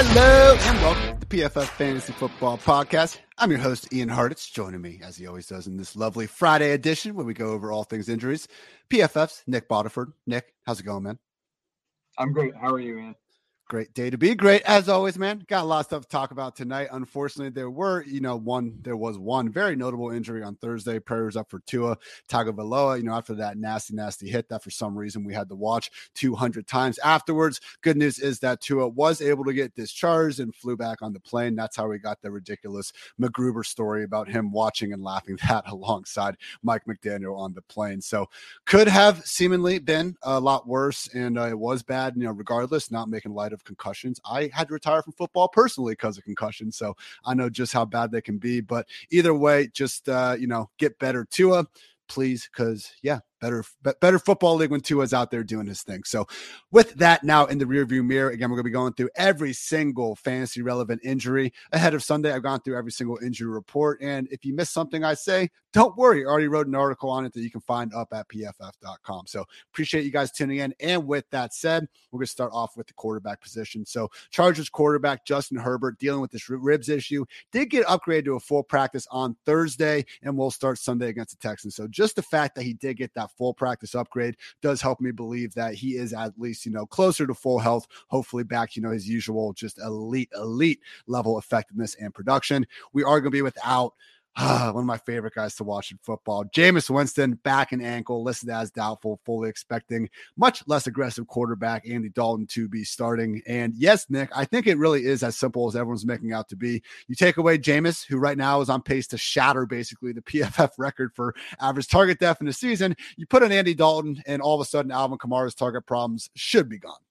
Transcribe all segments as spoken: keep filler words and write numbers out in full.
Hello and welcome to the P F F Fantasy Football Podcast. I'm your host, Ian Hartitz. Joining me, as he always does, in this lovely Friday edition where we go over all things injuries. P F F's Nick Boddiford. Nick, how's it going, man? I'm great. How are you, Ian? Great day to be great, as always, man. Got a lot of stuff to talk about tonight. Unfortunately, there were, you know, one, there was one very notable injury on Thursday. Prayers up for Tua Tagovailoa, you know, after that nasty, nasty hit that for some reason we had to watch two hundred times afterwards. Good news is that Tua was able to get discharged and flew back on the plane. That's how we got the ridiculous McGruber story about him watching and laughing that alongside Mike McDaniel on the plane. So could have seemingly been a lot worse, and uh, it was bad, you know, regardless, not making light of concussions. I had to retire from football personally because of concussions, so I know just how bad they can be. But either way, just uh, you know, get better, Tua, please, because yeah, better better football league when Tua's out there doing his thing. So with that now in the rearview mirror, again, we're going to be going through every single fantasy relevant injury ahead of Sunday. I've gone through every single injury report, and if you missed something I say, don't worry. I already wrote an article on it that you can find up at P F F dot com. So appreciate you guys tuning in. And with that said, we're going to start off with the quarterback position. So Chargers quarterback Justin Herbert dealing with this ribs issue did get upgraded to a full practice on Thursday, and will start Sunday against the Texans. So just the fact that he did get that full practice upgrade does help me believe that he is at least, you know, closer to full health, hopefully back, you know, his usual just elite, elite level effectiveness and production. We are going to be without Ah, one of my favorite guys to watch in football, Jameis Winston, back and ankle, listed as doubtful, fully expecting much less aggressive quarterback Andy Dalton to be starting. And yes, Nick, I think it really is as simple as everyone's making out to be. You take away Jameis, who right now is on pace to shatter basically the P F F record for average target depth in the season. You put in Andy Dalton, and all of a sudden Alvin Kamara's target problems should be gone.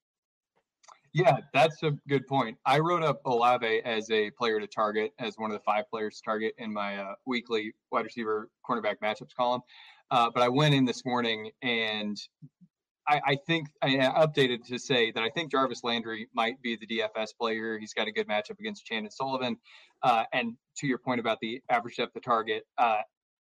Yeah, that's a good point. I wrote up Olave as a player to target, as one of the five players to target in my uh, weekly wide receiver cornerback matchups column. Uh, but I went in this morning and I, I think I updated to say that I think Jarvis Landry might be the D F S player. He's got a good matchup against Chandon Sullivan. Uh, and to your point about the average depth of target, uh,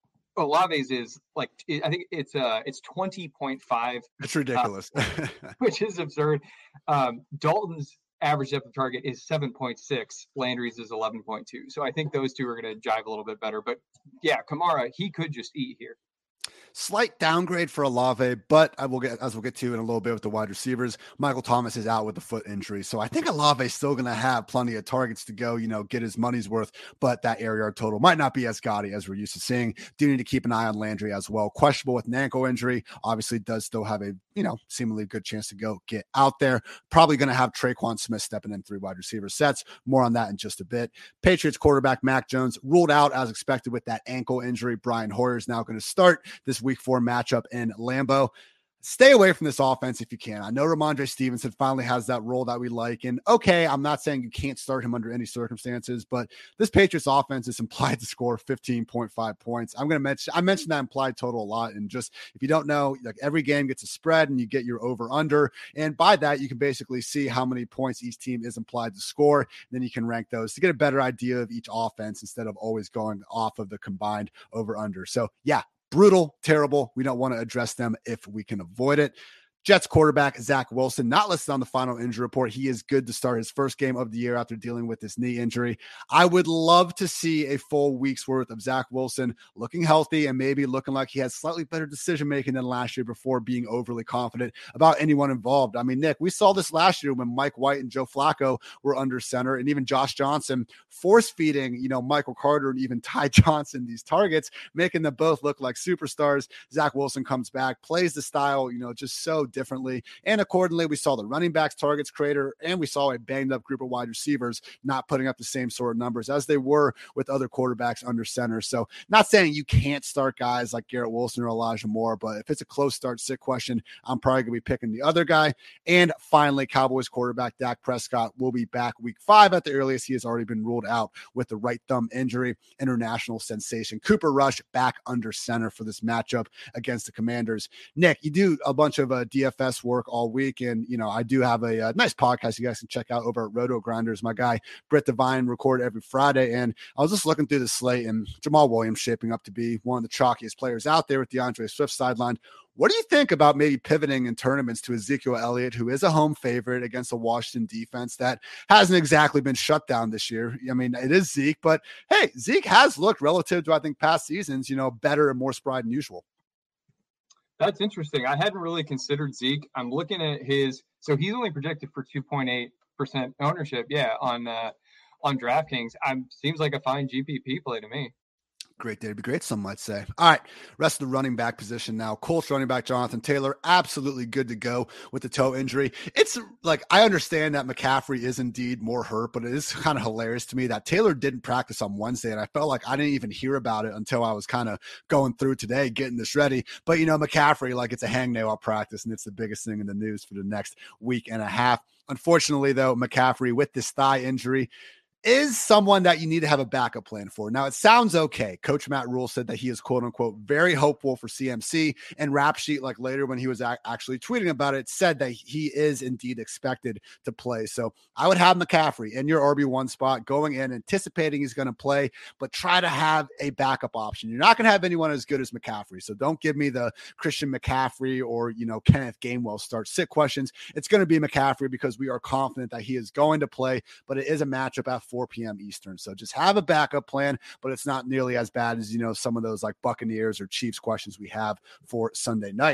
Olave's is like, I think it's uh it's twenty point five. It's ridiculous, uh, which is absurd. Um, Dalton's average depth of target is seven point six. Landry's is eleven point two. So I think those two are going to jive a little bit better. But yeah, Kamara, he could just eat here. Slight downgrade for Olave, but I will get, as we'll get to in a little bit with the wide receivers, Michael Thomas is out with a foot injury. So I think Olave is still going to have plenty of targets to go, you know, get his money's worth, but that air yard total might not be as gaudy as we're used to seeing. Do need to keep an eye on Landry as well. Questionable with an ankle injury, obviously does still have a, you know, seemingly good chance to go get out there. Probably going to have Traquan Smith stepping in three wide receiver sets. More on that in just a bit. Patriots quarterback Mac Jones ruled out as expected with that ankle injury. Brian Hoyer is now going to start this week four matchup in Lambeau. Stay away from this offense if you can. I know Ramondre Stevenson finally has that role that we like. And okay, I'm not saying you can't start him under any circumstances, but this Patriots offense is implied to score fifteen point five points. I'm going to mention, I mentioned that implied total a lot. And just, if you don't know, like every game gets a spread and you get your over under. And by that, you can basically see how many points each team is implied to score. And then you can rank those to get a better idea of each offense instead of always going off of the combined over under. So yeah, brutal, terrible. We don't want to address them if we can avoid it. Jets quarterback Zach Wilson, not listed on the final injury report. He is good to start his first game of the year after dealing with this knee injury. I would love to see a full week's worth of Zach Wilson looking healthy and maybe looking like he has slightly better decision-making than last year before being overly confident about anyone involved. I mean, Nick, we saw this last year when Mike White and Joe Flacco were under center, and even Josh Johnson force-feeding, you know, Michael Carter and even Ty Johnson these targets, making them both look like superstars. Zach Wilson comes back, plays the style, you know, just so differently. And accordingly, we saw the running backs targets crater, and we saw a banged up group of wide receivers not putting up the same sort of numbers as they were with other quarterbacks under center. So not saying you can't start guys like Garrett Wilson or Elijah Moore, but if it's a close start sit question, I'm probably going to be picking the other guy. And finally, Cowboys quarterback Dak Prescott will be back week five at the earliest. He has already been ruled out with the right thumb injury. International sensation Cooper Rush back under center for this matchup against the Commanders. Nick, you do a bunch of uh, D D F S work all week. And, you know, I do have a, a nice podcast you guys can check out over at Roto Grinders. My guy, Britt Devine, record every Friday. And I was just looking through the slate, and Jamal Williams shaping up to be one of the chalkiest players out there with DeAndre Swift sidelined. What do you think about maybe pivoting in tournaments to Ezekiel Elliott, who is a home favorite against a Washington defense that hasn't exactly been shut down this year? I mean, it is Zeke, but hey, Zeke has looked relative to, I think, past seasons, you know, better and more spry than usual. That's interesting. I hadn't really considered Zeke. I'm looking at his, so he's only projected for two point eight percent ownership. Yeah. On, uh, on DraftKings. I'm seems like a fine G P P play to me. Great day to be great, some might say. All right, rest of the running back position now. Colts running back Jonathan Taylor, absolutely good to go with the toe injury. It's like, I understand that McCaffrey is indeed more hurt, but it is kind of hilarious to me that Taylor didn't practice on Wednesday, and I felt like I didn't even hear about it until I was kind of going through today, getting this ready. But, you know, McCaffrey, like, it's a hangnail at practice, and it's the biggest thing in the news for the next week and a half. Unfortunately, though, McCaffrey with this thigh injury is someone that you need to have a backup plan for. Now, it sounds okay. Coach Matt Rule said that he is, quote unquote, very hopeful for C M C, and Rap Sheet, like later when he was a- actually tweeting about it, said that he is indeed expected to play. So I would have McCaffrey in your R B one spot going in, anticipating he's going to play, but try to have a backup option. You're not going to have anyone as good as McCaffrey. So don't give me the Christian McCaffrey or, you know, Kenneth Gainwell start sit questions. It's going to be McCaffrey because we are confident that he is going to play, but it is a matchup at four p.m. Eastern. So just have a backup plan, but it's not nearly as bad as, you know, some of those like Buccaneers or Chiefs questions we have for Sunday night.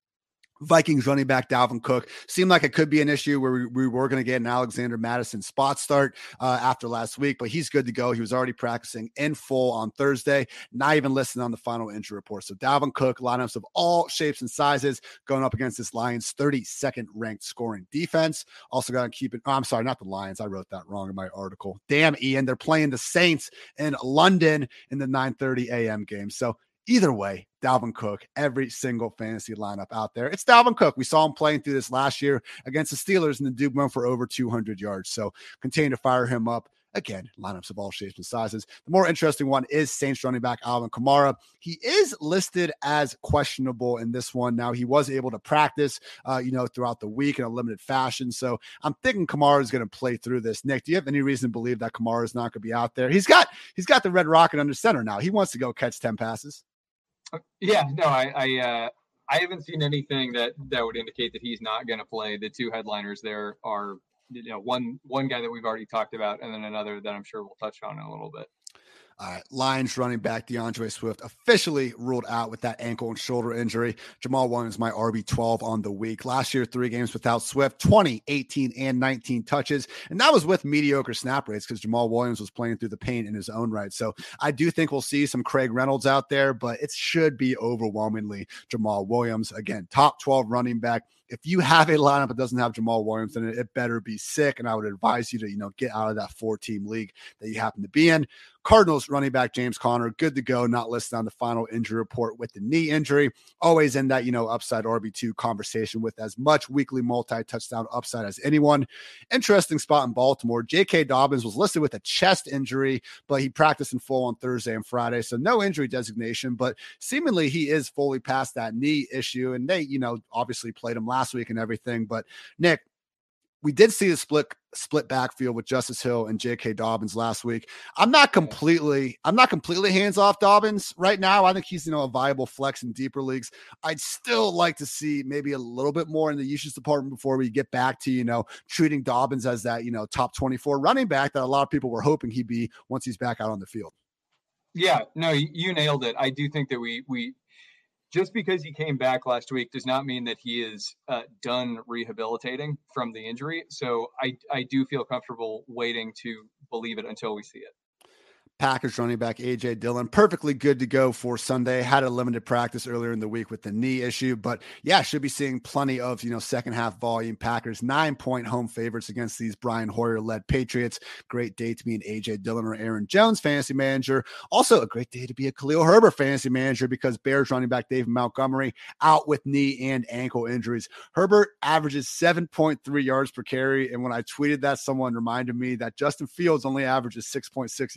Vikings running back Dalvin Cook seemed like it could be an issue where we, we were going to get an Alexander Madison spot start uh, after last week, but he's good to go. He was already practicing in full on Thursday, not even listed on the final injury report. So Dalvin Cook, lineups of all shapes and sizes going up against this Lions thirty-second ranked scoring defense. Also got to keep it. Oh, I'm sorry, not the Lions. I wrote that wrong in my article. Damn, Ian. They're playing the Saints in London in the nine thirty a.m. game. So either way, Dalvin Cook, every single fantasy lineup out there. It's Dalvin Cook. We saw him playing through this last year against the Steelers, and the dude went for over two hundred yards. So continue to fire him up. Again, lineups of all shapes and sizes. The more interesting one is Saints running back Alvin Kamara. He is listed as questionable in this one. Now, he was able to practice, uh, you know, throughout the week in a limited fashion. So I'm thinking Kamara is going to play through this. Nick, do you have any reason to believe that Kamara is not going to be out there? He's got he's got the red rocket under center now. He wants to go catch ten passes. Yeah, no, I I, uh, I haven't seen anything that, that would indicate that he's not going to play. The two headliners there are, you know, one one guy that we've already talked about, and then another that I'm sure we'll touch on in a little bit. All right, Lions running back DeAndre Swift officially ruled out with that ankle and shoulder injury. Jamal Williams, my R B twelve on the week. Last year, three games without Swift, twenty, eighteen, and nineteen touches. And that was with mediocre snap rates because Jamal Williams was playing through the paint in his own right. So I do think we'll see some Craig Reynolds out there, but it should be overwhelmingly Jamal Williams. Again, top twelve running back. If you have a lineup that doesn't have Jamal Williams in it, it better be sick. And I would advise you to, you know, get out of that four-team league that you happen to be in. Cardinals running back James Conner, good to go, not listed on the final injury report with the knee injury. Always in that, you know, upside R B two conversation with as much weekly multi-touchdown upside as anyone. Interesting spot in Baltimore. J K. Dobbins was listed with a chest injury, but he practiced in full on Thursday and Friday. So no injury designation, but seemingly he is fully past that knee issue. And they, you know, obviously played him last week and everything. But Nick, we did see the split split backfield with Justice Hill and J K. Dobbins last week. I'm not completely, I'm not completely hands off Dobbins right now. I think he's, you know, a viable flex in deeper leagues. I'd still like to see maybe a little bit more in the usage department before we get back to, you know, treating Dobbins as that, you know, top twenty-four running back that a lot of people were hoping he'd be once he's back out on the field. Yeah, no, you nailed it. I do think that we, we, just because he came back last week does not mean that he is uh, done rehabilitating from the injury. So I, I do feel comfortable waiting to believe it until we see it. Packers running back A J Dillon, perfectly good to go for Sunday. Had a limited practice earlier in the week with the knee issue, but yeah, should be seeing plenty of, you know, second half volume. Packers nine point home favorites against these Brian Hoyer led Patriots. Great day to be an A J Dillon or Aaron Jones fantasy manager. Also a great day to be a Khalil Herbert fantasy manager because Bears running back David Montgomery out with knee and ankle injuries. Herbert averages seven point three yards per carry. And when I tweeted that, someone reminded me that Justin Fields only averages six point six yards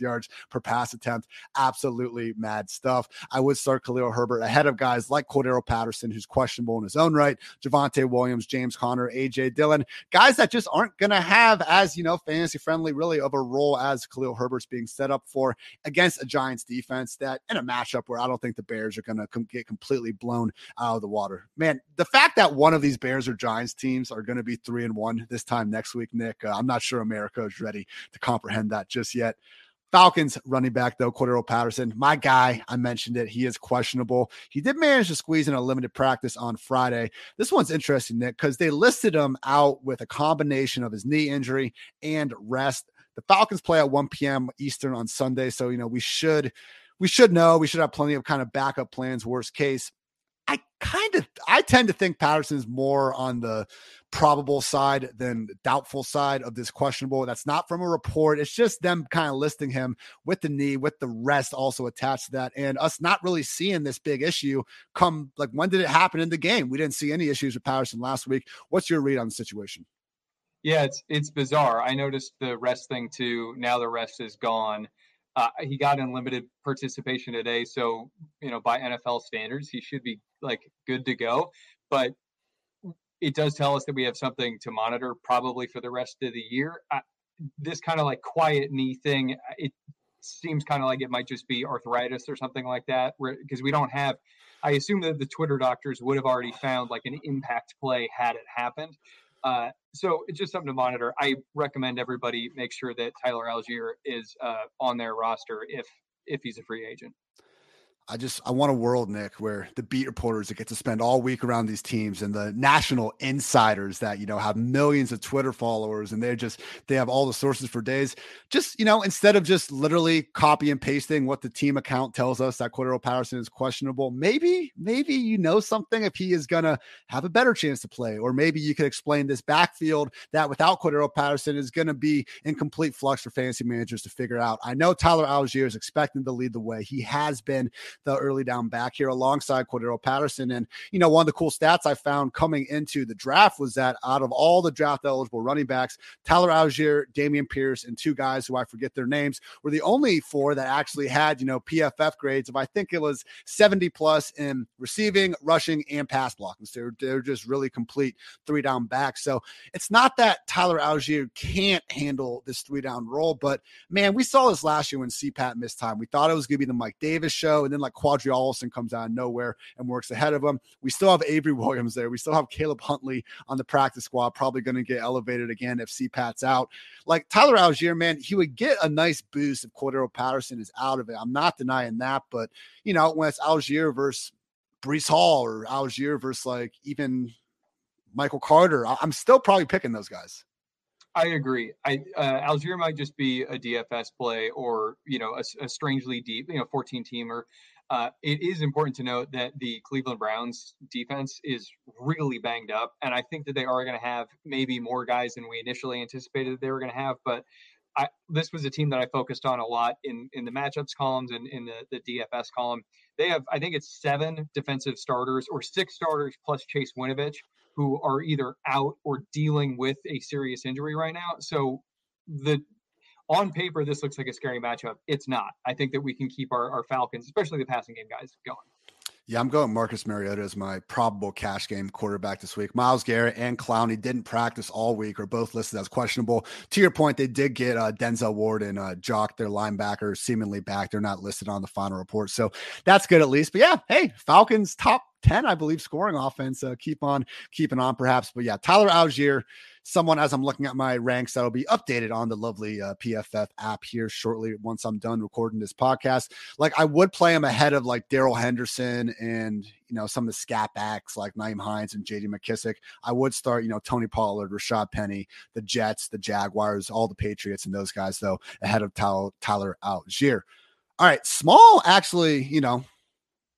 per pass attempt. Absolutely mad stuff. I would start Khalil Herbert ahead of guys like Cordero Patterson, who's questionable in his own right, Javonte Williams, James Conner, A J Dillon, guys that just aren't going to have as, you know, fantasy friendly really of a role as Khalil Herbert's being set up for against a Giants defense that in a matchup where I don't think the Bears are going to com- get completely blown out of the water. Man, the fact that one of these Bears or Giants teams are going to be three and one this time next week, Nick, uh, I'm not sure America is ready to comprehend that just yet. Falcons running back, though, Cordero Patterson, my guy, I mentioned it. He is questionable. He did manage to squeeze in a limited practice on Friday. This one's interesting, Nick, because they listed him out with a combination of his knee injury and rest. The Falcons play at one p.m. Eastern on Sunday. So, you know, we should, we should know, we should have plenty of kind of backup plans, worst case. I kind of, I tend to think Patterson's more on the probable side than the doubtful side of this questionable. That's not from a report. It's just them kind of listing him with the knee, with the rest also attached to that, and us not really seeing this big issue come, like, when did it happen in the game? We didn't see any issues with Patterson last week. What's your read on the situation? Yeah, it's it's bizarre. I noticed the rest thing too. Now the rest is gone. Uh, he got unlimited participation today, so, you know, by N F L standards, he should be like good to go. But it does tell us that we have something to monitor probably for the rest of the year. I, this kind of like quiet knee thing, it seems kind of like it might just be arthritis or something like that, because we don't have. I assume that the Twitter doctors would have already found like an impact play had it happened. Uh, so it's just something to monitor. I recommend everybody make sure that Tyler Algier is uh, on their roster if if he's a free agent. I just, I want a world, Nick, where the beat reporters that get to spend all week around these teams and the national insiders that, you know, have millions of Twitter followers and they're just, they have all the sources for days. Just, you know, instead of just literally copy and pasting what the team account tells us that Cordero Patterson is questionable, maybe, maybe you know something if he is going to have a better chance to play, or maybe you could explain this backfield that without Cordero Patterson is going to be in complete flux for fantasy managers to figure out. I know Tyler Algier is expecting to lead the way. He has been the early down back here alongside Cordero Patterson. And, you know, one of the cool stats I found coming into the draft was that out of all the draft eligible running backs, Tyler Algier, Dameon Pierce, and two guys who I forget their names were the only four that actually had, you know, P F F grades of, I think it was seventy plus in receiving, rushing, and pass blocking. So they're, they're just really complete three down backs. So it's not that Tyler Algier can't handle this three down role, but man, we saw this last year when C PAT missed time. We thought it was going to be the Mike Davis show, and then like Quadri Allison comes out of nowhere and works ahead of him. We still have Avery Williams there. We still have Caleb Huntley on the practice squad, probably going to get elevated again if C PAT's out. Like Tyler Algier, man, he would get a nice boost if Cordero Patterson is out of it. I'm not denying that, but, you know, when it's Algier versus Breece Hall or Algier versus like even Michael Carter, I'm still probably picking those guys. I agree. I uh, Algier might just be a D F S play, or, you know, a, a strangely deep, you know, fourteen teamer. Uh, it is important to note that the Cleveland Browns defense is really banged up, and I think that they are going to have maybe more guys than we initially anticipated they were going to have. But I, this was a team that I focused on a lot in, in the matchups columns and in the, the D F S column. They have, I think it's seven defensive starters or six starters plus Chase Winovich, who are either out or dealing with a serious injury right now. So the on paper, this looks like a scary matchup. It's not. I think that we can keep our, our Falcons, especially the passing game guys, going. Yeah, I'm going Marcus Mariota as my probable cash game quarterback this week. Myles Garrett and Clowney didn't practice all week, or both listed as questionable. To your point, they did get uh, Denzel Ward and uh, Jock, their linebacker, seemingly back. They're not listed on the final report, so that's good at least. But yeah, hey, Falcons top ten, I believe, scoring offense. Uh, keep on keeping on, perhaps. But yeah, Tyler Algier, someone, as I'm looking at my ranks, that'll be updated on the lovely uh, P F F app here shortly once I'm done recording this podcast. Like, I would play him ahead of like Darrell Henderson and, you know, some of the scat backs like Nyheim Hines and J D McKissick. I would start, you know, Tony Pollard, Rashad Penny, the Jets, the Jaguars, all the Patriots and those guys, though, ahead of Tyler, Tyler Algier. All right, small, actually, you know,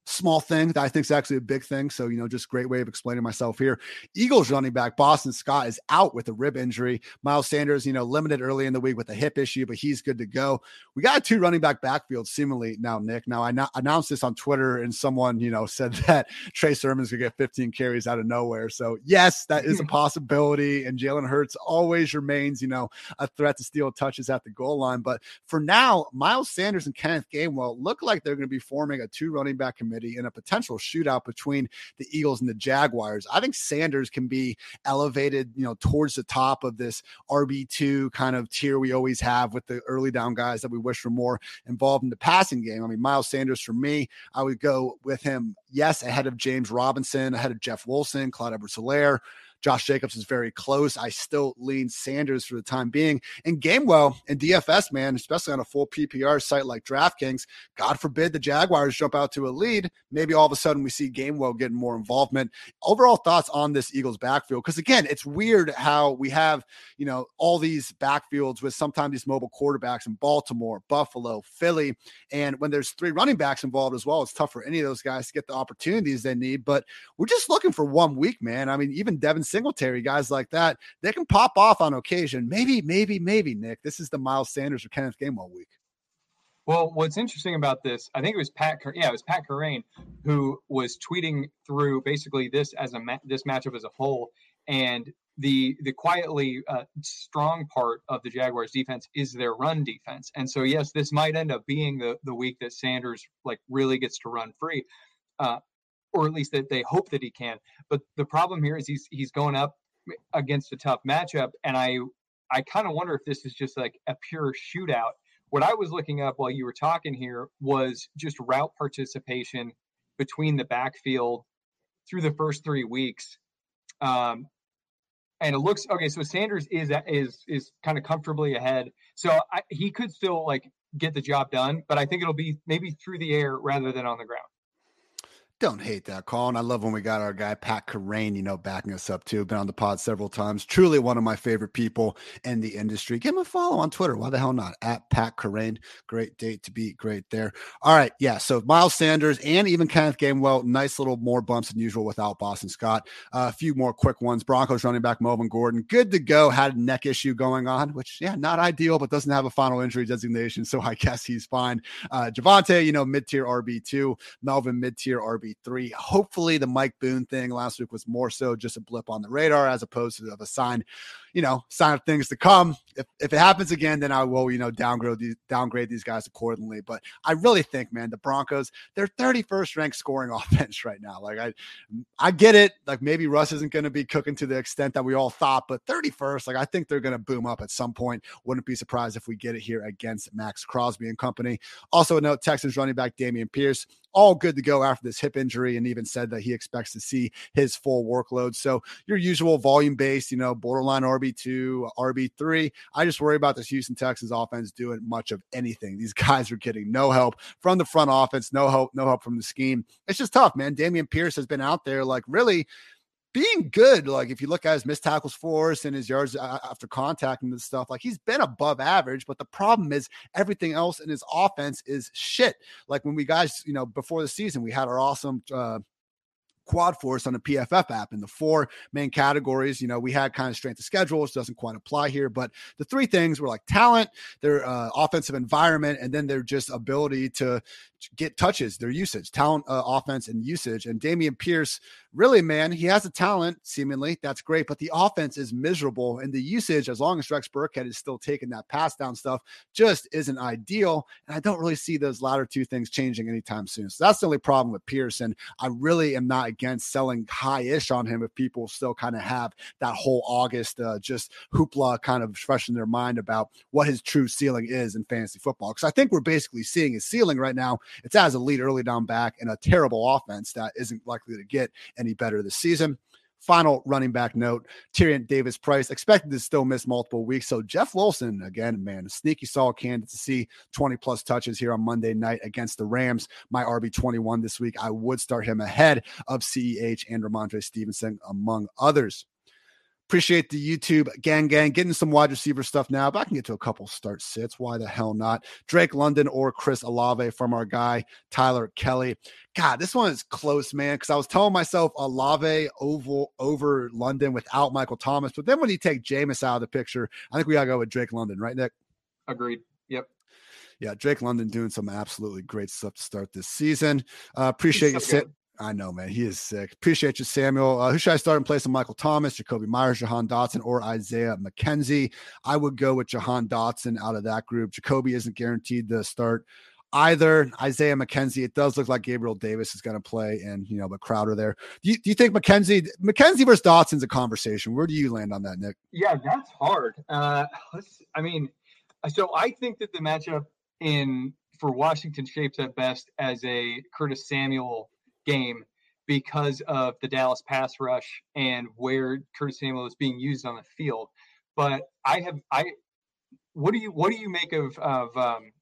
small thing that I think is actually a big thing. So, you know, just great way of explaining myself here. Eagles running back Boston Scott is out with a rib injury. Miles Sanders, you know, limited early in the week with a hip issue, but he's good to go. We got a two running back backfield seemingly now, Nick. Now, I no- announced this on Twitter and someone, you know, said that Trey Sermon's going to get fifteen carries out of nowhere. So, yes, that is a possibility. And Jalen Hurts always remains, you know, a threat to steal touches at the goal line. But for now, Miles Sanders and Kenneth Gainwell look like they're going to be forming a two running back committee in a potential shootout between the Eagles and the Jaguars. I think Sanders can be elevated, you know, towards the top of this R B two kind of tier we always have with the early down guys that we wish were more involved in the passing game. I mean, Miles Sanders, for me, I would go with him, yes, ahead of James Robinson, ahead of Jeff Wilson, Clyde Edwards-Helaire. Josh Jacobs is very close. I still lean Sanders for the time being. And Gainwell and D F S, man, especially on a full P P R site like DraftKings, God forbid the Jaguars jump out to a lead. Maybe all of a sudden we see Gainwell getting more involvement. Overall thoughts on this Eagles backfield? Because again, it's weird how we have, you know, all these backfields with sometimes these mobile quarterbacks in Baltimore, Buffalo, Philly. And when there's three running backs involved as well, it's tough for any of those guys to get the opportunities they need. But we're just looking for one week, man. I mean, even Devin Singletary, guys like that, they can pop off on occasion. Maybe, maybe, maybe, Nick, this is the Miles Sanders or Kenneth Gainwell week. Well, what's interesting about this, I think it was Pat, yeah, it was Pat Kerrane who was tweeting through basically this as a ma- this matchup as a whole, and the the quietly uh, strong part of the Jaguars defense is their run defense, and so yes, this might end up being the the week that Sanders like really gets to run free. Uh, or at least that they hope that he can. But the problem here is he's he's going up against a tough matchup, and I I kind of wonder if this is just like a pure shootout. What I was looking up while you were talking here was just route participation between the backfield through the first three weeks. Um, and it looks okay. So Sanders is is is kind of comfortably ahead. So I, he could still like get the job done, but I think it'll be maybe through the air rather than on the ground. Don't hate that, Colin. I love when we got our guy Pat Kerrane, you know, backing us up too. Been on the pod several times. Truly one of my favorite people in the industry. Give him a follow on Twitter. Why the hell not? At Pat Kerrane. Great date to be great there. All right. Yeah. So Miles Sanders and even Kenneth Gainwell, nice little more bumps than usual without Boston Scott. Uh, a few more quick ones. Broncos running back Melvin Gordon, good to go. Had a neck issue going on, which, yeah, not ideal, but doesn't have a final injury designation. So I guess he's fine. Uh, Javonte, you know, mid-tier R B two. Melvin, mid-tier R B three. Hopefully the Mike Boone thing last week was more so just a blip on the radar as opposed to of a sign, you know, sign of things to come. If, if it happens again, then I will, you know, downgrade these, downgrade these guys accordingly. But I really think, man, the Broncos, they're thirty-first ranked scoring offense right now. Like I, I get it. Like maybe Russ isn't going to be cooking to the extent that we all thought, but thirty-first, like I think they're going to boom up at some point. Wouldn't be surprised if we get it here against Max Crosby and company. Also a note, Texans running back Dameon Pierce, all good to go after this hip injury, and even said that he expects to see his full workload. So your usual volume based, you know, borderline R B two, R B three. I just worry about this Houston Texans offense doing much of anything. These guys are getting no help from the front offense, no help, no help from the scheme. It's just tough, man. Dameon Pierce has been out there like really being good. Like if you look at his missed tackles force and his yards after contact and this stuff, like he's been above average, but the problem is everything else in his offense is shit. Like when we guys, you know, before the season, we had our awesome, uh, quad force on the P F F app in the four main categories. You know, we had kind of strength of schedule, which doesn't quite apply here, but the three things were like talent, their uh, offensive environment, and then their just ability to get touches, their usage, talent, uh, offense, and usage. And Dameon Pierce, really, man, he has a talent, seemingly. That's great, but the offense is miserable. And the usage, as long as Rex Burkhead is still taking that pass down stuff, just isn't ideal. And I don't really see those latter two things changing anytime soon. So that's the only problem with Pierce. And I really am not against selling high-ish on him if people still kind of have that whole August uh, just hoopla kind of fresh in their mind about what his true ceiling is in fantasy football. Because I think we're basically seeing his ceiling right now. It's as a lead early down back and a terrible offense that isn't likely to get any better this season. Final running back note, Tyrion Davis-Price expected to still miss multiple weeks. So Jeff Wilson, again, man, a sneaky solid candidate to see twenty plus touches here on Monday night against the Rams. My R B twenty-one this week, I would start him ahead of C E H and Ramondre Stevenson, among others. Appreciate the YouTube gang gang getting some wide receiver stuff now, but I can get to a couple start sits. Why the hell not? Drake London or Chris Olave from our guy, Tyler Kelly. God, this one is close, man, because I was telling myself Olave over, over London without Michael Thomas, but then when you take Jameis out of the picture, I think we got to go with Drake London, right, Nick? Agreed. Yep. Yeah, Drake London doing some absolutely great stuff to start this season. Uh, appreciate so you sitting. I know, man. He is sick. Appreciate you, Samuel. Uh, who should I start in place of Michael Thomas, Jacoby Myers, Jahan Dotson, or Isaiah McKenzie? I would go with Jahan Dotson out of that group. Jacoby isn't guaranteed to start either. Isaiah McKenzie, it does look like Gabriel Davis is going to play, and, you know, but Crowder there. Do you, do you think McKenzie, McKenzie versus Dotson's a conversation? Where do you land on that, Nick? Yeah, that's hard. Uh, let's, I mean, so I think that the matchup in for Washington shapes at best as a Curtis Samuel game because of the Dallas pass rush and where Curtis Samuel is being used on the field. But I have I what do you what do you make of of um,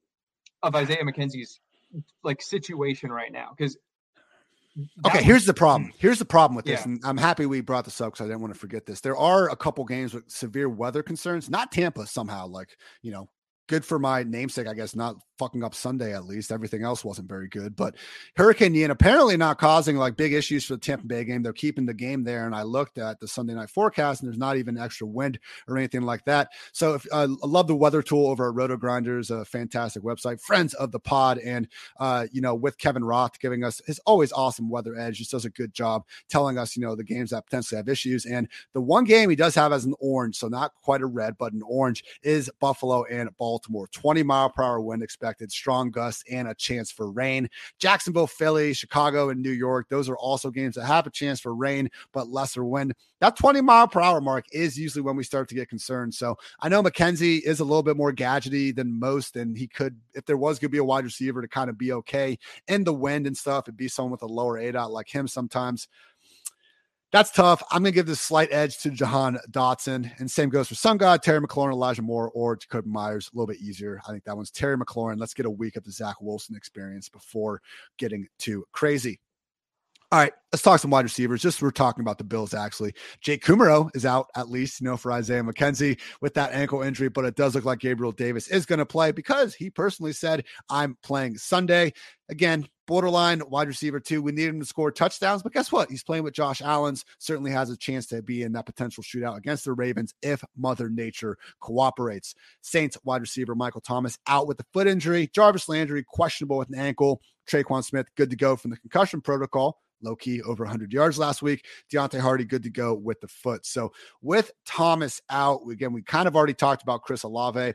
of Isaiah McKenzie's like situation right now? Because okay, was, here's the problem. Here's the problem with this, yeah. and I'm happy we brought this up because I didn't want to forget this. There are a couple games with severe weather concerns. Not Tampa somehow, like, you know, good for my namesake, I guess, not fucking up Sunday at least. Everything else wasn't very good. But Hurricane Ian apparently not causing like big issues for the Tampa Bay game. They're keeping the game there. And I looked at the Sunday night forecast and there's not even extra wind or anything like that. So if, uh, I love the weather tool over at Roto Grinders, a fantastic website, friends of the pod. And, uh, you know, with Kevin Roth giving us his always awesome weather edge, just does a good job telling us, you know, the games that potentially have issues. And the one game he does have as an orange, so not quite a red, but an orange, is Buffalo and Baltimore. twenty mile per hour wind expected, strong gusts, and a chance for rain. Jacksonville, Philly, Chicago, and New York, those are also games that have a chance for rain, but lesser wind. That twenty mile per hour mark is usually when we start to get concerned. So I know McKenzie is a little bit more gadgety than most, and he could, if there was going to be a wide receiver to kind of be okay in the wind and stuff, it'd be someone with a lower A DOT like him sometimes. That's tough. I'm going to give this slight edge to Jahan Dotson. And same goes for Sun God, Terry McLaurin, Elijah Moore, or Jacoby Myers. A little bit easier. I think that one's Terry McLaurin. Let's get a week of the Zach Wilson experience before getting too crazy. All right, let's talk some wide receivers. Just we're talking about the Bills, actually. Jake Kumaro is out, at least, you know, for Isaiah McKenzie with that ankle injury, but it does look like Gabriel Davis is going to play because he personally said, I'm playing Sunday. Again, borderline wide receiver too. We need him to score touchdowns, but guess what? He's playing with Josh Allen's, certainly has a chance to be in that potential shootout against the Ravens if Mother Nature cooperates. Saints wide receiver Michael Thomas out with the foot injury. Jarvis Landry questionable with an ankle. Traquan Smith good to go from the concussion protocol. Low-key over one hundred yards last week. Deontay Hardy good to go with the foot. So with Thomas out, again, we kind of already talked about Chris Olave.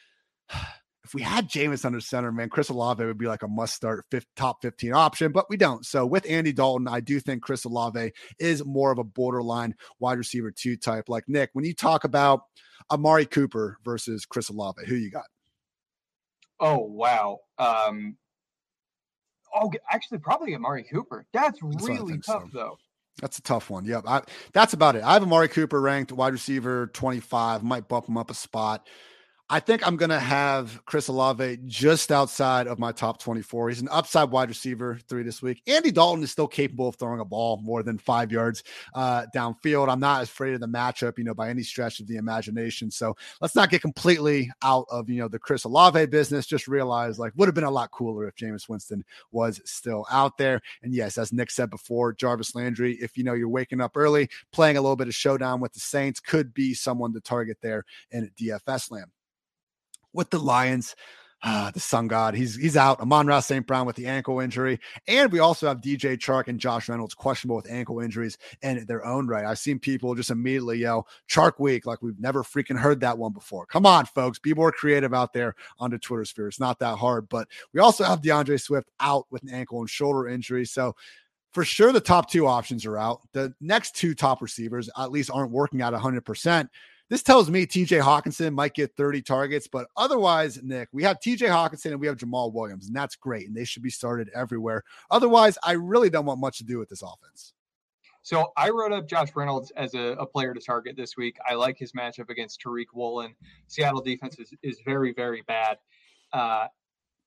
If we had Jameis under center, man, Chris Olave would be like a must-start fifth, top fifteen option, but we don't. So with Andy Dalton, I do think Chris Olave is more of a borderline wide receiver two type. Like Nick, when you talk about Amari Cooper versus Chris Olave, who you got? Oh, wow. Um, oh, actually, probably Amari Cooper. That's, that's really tough, so. though. That's a tough one. Yep. I, that's about it. I have Amari Cooper ranked wide receiver twenty-five, might bump him up a spot. I think I'm going to have Chris Olave just outside of my top twenty-four. He's an upside wide receiver three this week. Andy Dalton is still capable of throwing a ball more than five yards uh, downfield. I'm not afraid of the matchup, you know, by any stretch of the imagination. So let's not get completely out of, you know, the Chris Olave business. Just realize like would have been a lot cooler if Jameis Winston was still out there. And yes, as Nick said before, Jarvis Landry, if you know you're waking up early, playing a little bit of showdown with the Saints, could be someone to target there in D F S land. With the Lions, uh, the Sun God, he's he's out. Amon-Ra Saint Brown with the ankle injury. And we also have D J Chark and Josh Reynolds questionable with ankle injuries in their own right. I've seen people just immediately yell, Chark week, like we've never freaking heard that one before. Come on, folks. Be more creative out there on the Twitter sphere. It's not that hard. But we also have DeAndre Swift out with an ankle and shoulder injury. So for sure, the top two options are out. The next two top receivers at least aren't working at one hundred percent. This tells me T J Hawkinson might get thirty targets, but otherwise, Nick, we have T J Hawkinson and we have Jamal Williams, and that's great, and they should be started everywhere. Otherwise, I really don't want much to do with this offense. So I wrote up Josh Reynolds as a, a player to target this week. I like his matchup against Tariq Woolen. Seattle defense is, is very, very bad. Uh,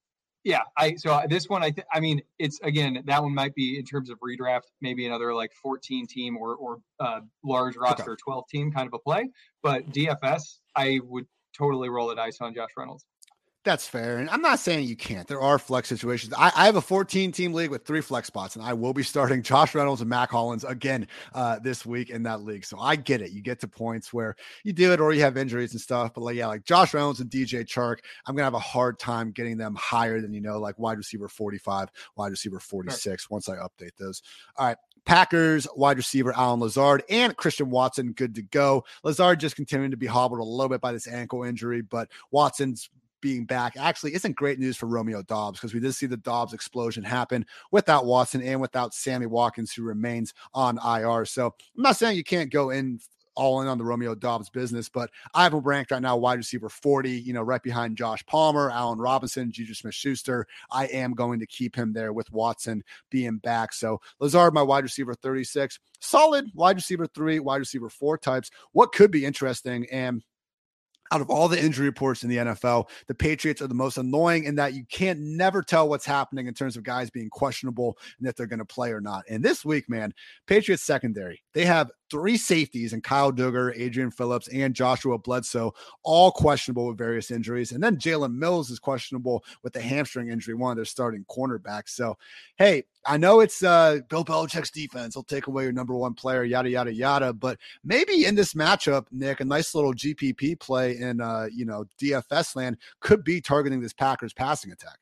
Yeah, I so this one I th- I mean it's again that one might be in terms of redraft maybe another like fourteen team or or uh, large Okay. roster twelve team kind of a play, but D F S I would totally roll the dice on Josh Reynolds. That's fair. And I'm not saying you can't. There are flex situations. I, I have a fourteen team league with three flex spots, and I will be starting Josh Reynolds and Mac Hollins again uh, this week in that league. So I get it. You get to points where you do it or you have injuries and stuff. But like, yeah, like Josh Reynolds and D J Chark, I'm going to have a hard time getting them higher than, you know, like wide receiver forty-five, wide receiver forty-six sure. once I update those. All right. Packers wide receiver Allen Lazard and Christian Watson good to go. Lazard just continuing to be hobbled a little bit by this ankle injury, but Watson's being back actually isn't great news for Romeo Doubs because we did see the Doubs explosion happen without Watson and without Sammy Watkins, who remains on I R. So I'm not saying you can't go in all in on the Romeo Doubs business, but I have him ranked right now wide receiver forty, you know, right behind Josh Palmer, Allen Robinson, Juju Smith-Schuster. I am going to keep him there with Watson being back. So Lazard, my wide receiver thirty-six, solid wide receiver three, wide receiver four types. What could be interesting, and out of all the injury reports in the N F L, the Patriots are the most annoying in that you can't never tell what's happening in terms of guys being questionable and if they're going to play or not. And this week, man, Patriots secondary, they have three safeties and Kyle Duggar, Adrian Phillips, and Joshua Bledsoe, all questionable with various injuries. And then Jalen Mills is questionable with a hamstring injury, one of their starting cornerbacks. So, hey, I know it's uh, Bill Belichick's defense. He'll take away your number one player, yada, yada, yada. But maybe in this matchup, Nick, a nice little G P P play in, uh, you know, D F S land could be targeting this Packers passing attack.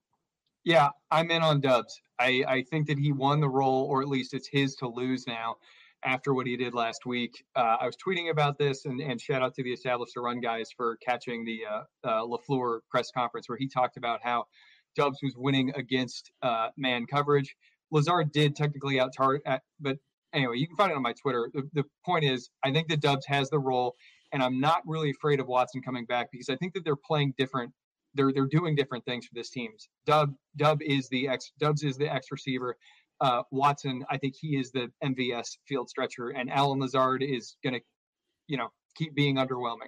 Yeah, I'm in on Doubs. I, I think that he won the role, or at least it's his to lose now after what he did last week. Uh, I was tweeting about this, and, and shout out to the Established to Run guys for catching the uh, uh, LaFleur press conference where he talked about how Doubs was winning against uh, man coverage. Lazard did technically out target, but anyway, you can find it on my Twitter. The, the point is, I think that Doubs has the role, and I'm not really afraid of Watson coming back because I think that they're playing different. They're they're doing different things for this teams. Dub Dub is the X Dubs is the X receiver. Uh, Watson, I think he is the M V S field stretcher, and Allen Lazard is going to, you know, keep being underwhelming.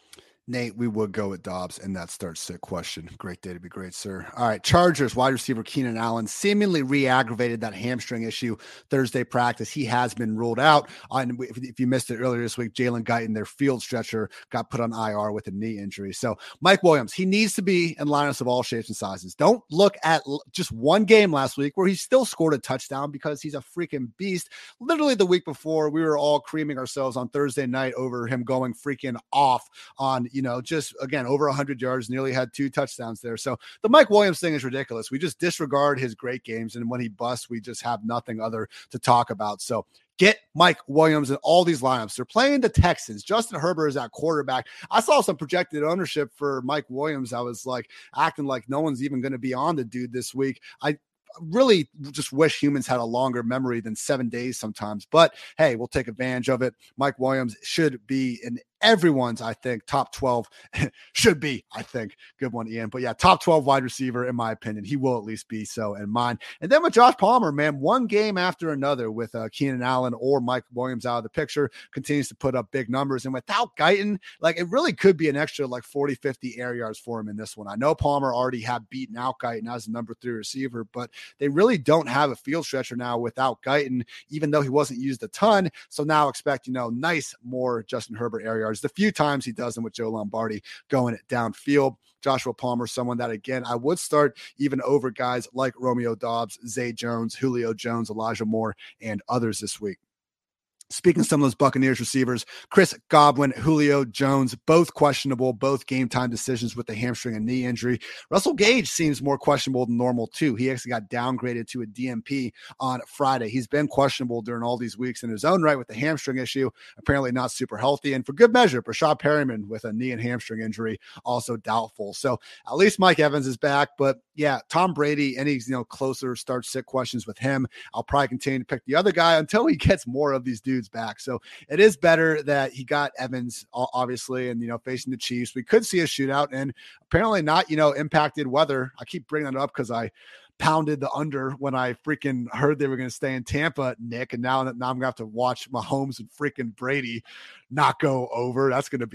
Nate, we would go with Doubs, and that starts sit question. Great day to be great, sir. All right, Chargers wide receiver Keenan Allen seemingly re-aggravated that hamstring issue Thursday practice. He has been ruled out. And if you missed it earlier this week, Jalen Guyton, their field stretcher, got put on I R with a knee injury. So Mike Williams, he needs to be in lineups of all shapes and sizes. Don't look at just one game last week where he still scored a touchdown because he's a freaking beast. Literally the week before, we were all creaming ourselves on Thursday night over him going freaking off on, you know, just again, over one hundred yards, nearly had two touchdowns there. So the Mike Williams thing is ridiculous. We just disregard his great games. And when he busts, we just have nothing other to talk about. So get Mike Williams in all these lineups. They're playing the Texans. Justin Herbert is at quarterback. I saw some projected ownership for Mike Williams. I was like acting like no one's even going to be on the dude this week. I really just wish humans had a longer memory than seven days sometimes. But hey, we'll take advantage of it. Mike Williams should be in everyone's, I think, top twelve should be, I think. Good one, Ian. But yeah, top twelve wide receiver, in my opinion. He will at least be so in mine. And then with Josh Palmer, man, one game after another with uh, Keenan Allen or Mike Williams out of the picture, continues to put up big numbers. And without Guyton, like it really could be an extra like forty, fifty air yards for him in this one. I know Palmer already had beaten out Guyton as the number three receiver, but they really don't have a field stretcher now without Guyton, even though he wasn't used a ton. So now expect, you know, nice more Justin Herbert air yards. The few times he does them with Joe Lombardi going downfield. Joshua Palmer, someone that, again, I would start even over guys like Romeo Doubs, Zay Jones, Julio Jones, Elijah Moore, and others this week. Speaking of some of those Buccaneers receivers, Chris Godwin, Julio Jones, both questionable, both game time decisions with the hamstring and knee injury. Russell Gage seems more questionable than normal too. He actually got downgraded to a D M P on Friday. He's been questionable during all these weeks in his own right with the hamstring issue, apparently not super healthy. And for good measure, Brashad Perryman with a knee and hamstring injury, also doubtful. So at least Mike Evans is back, but yeah, Tom Brady, any, you know, closer start sit questions with him. I'll probably continue to pick the other guy until he gets more of these dudes back. So it is better that he got Evans, obviously, and, you know, facing the Chiefs. We could see a shootout and apparently not, you know, impacted weather. I keep bringing that up because I pounded the under when I freaking heard they were going to stay in Tampa, Nick. And now, now I'm going to have to watch Mahomes and freaking Brady not go over. That's going to be a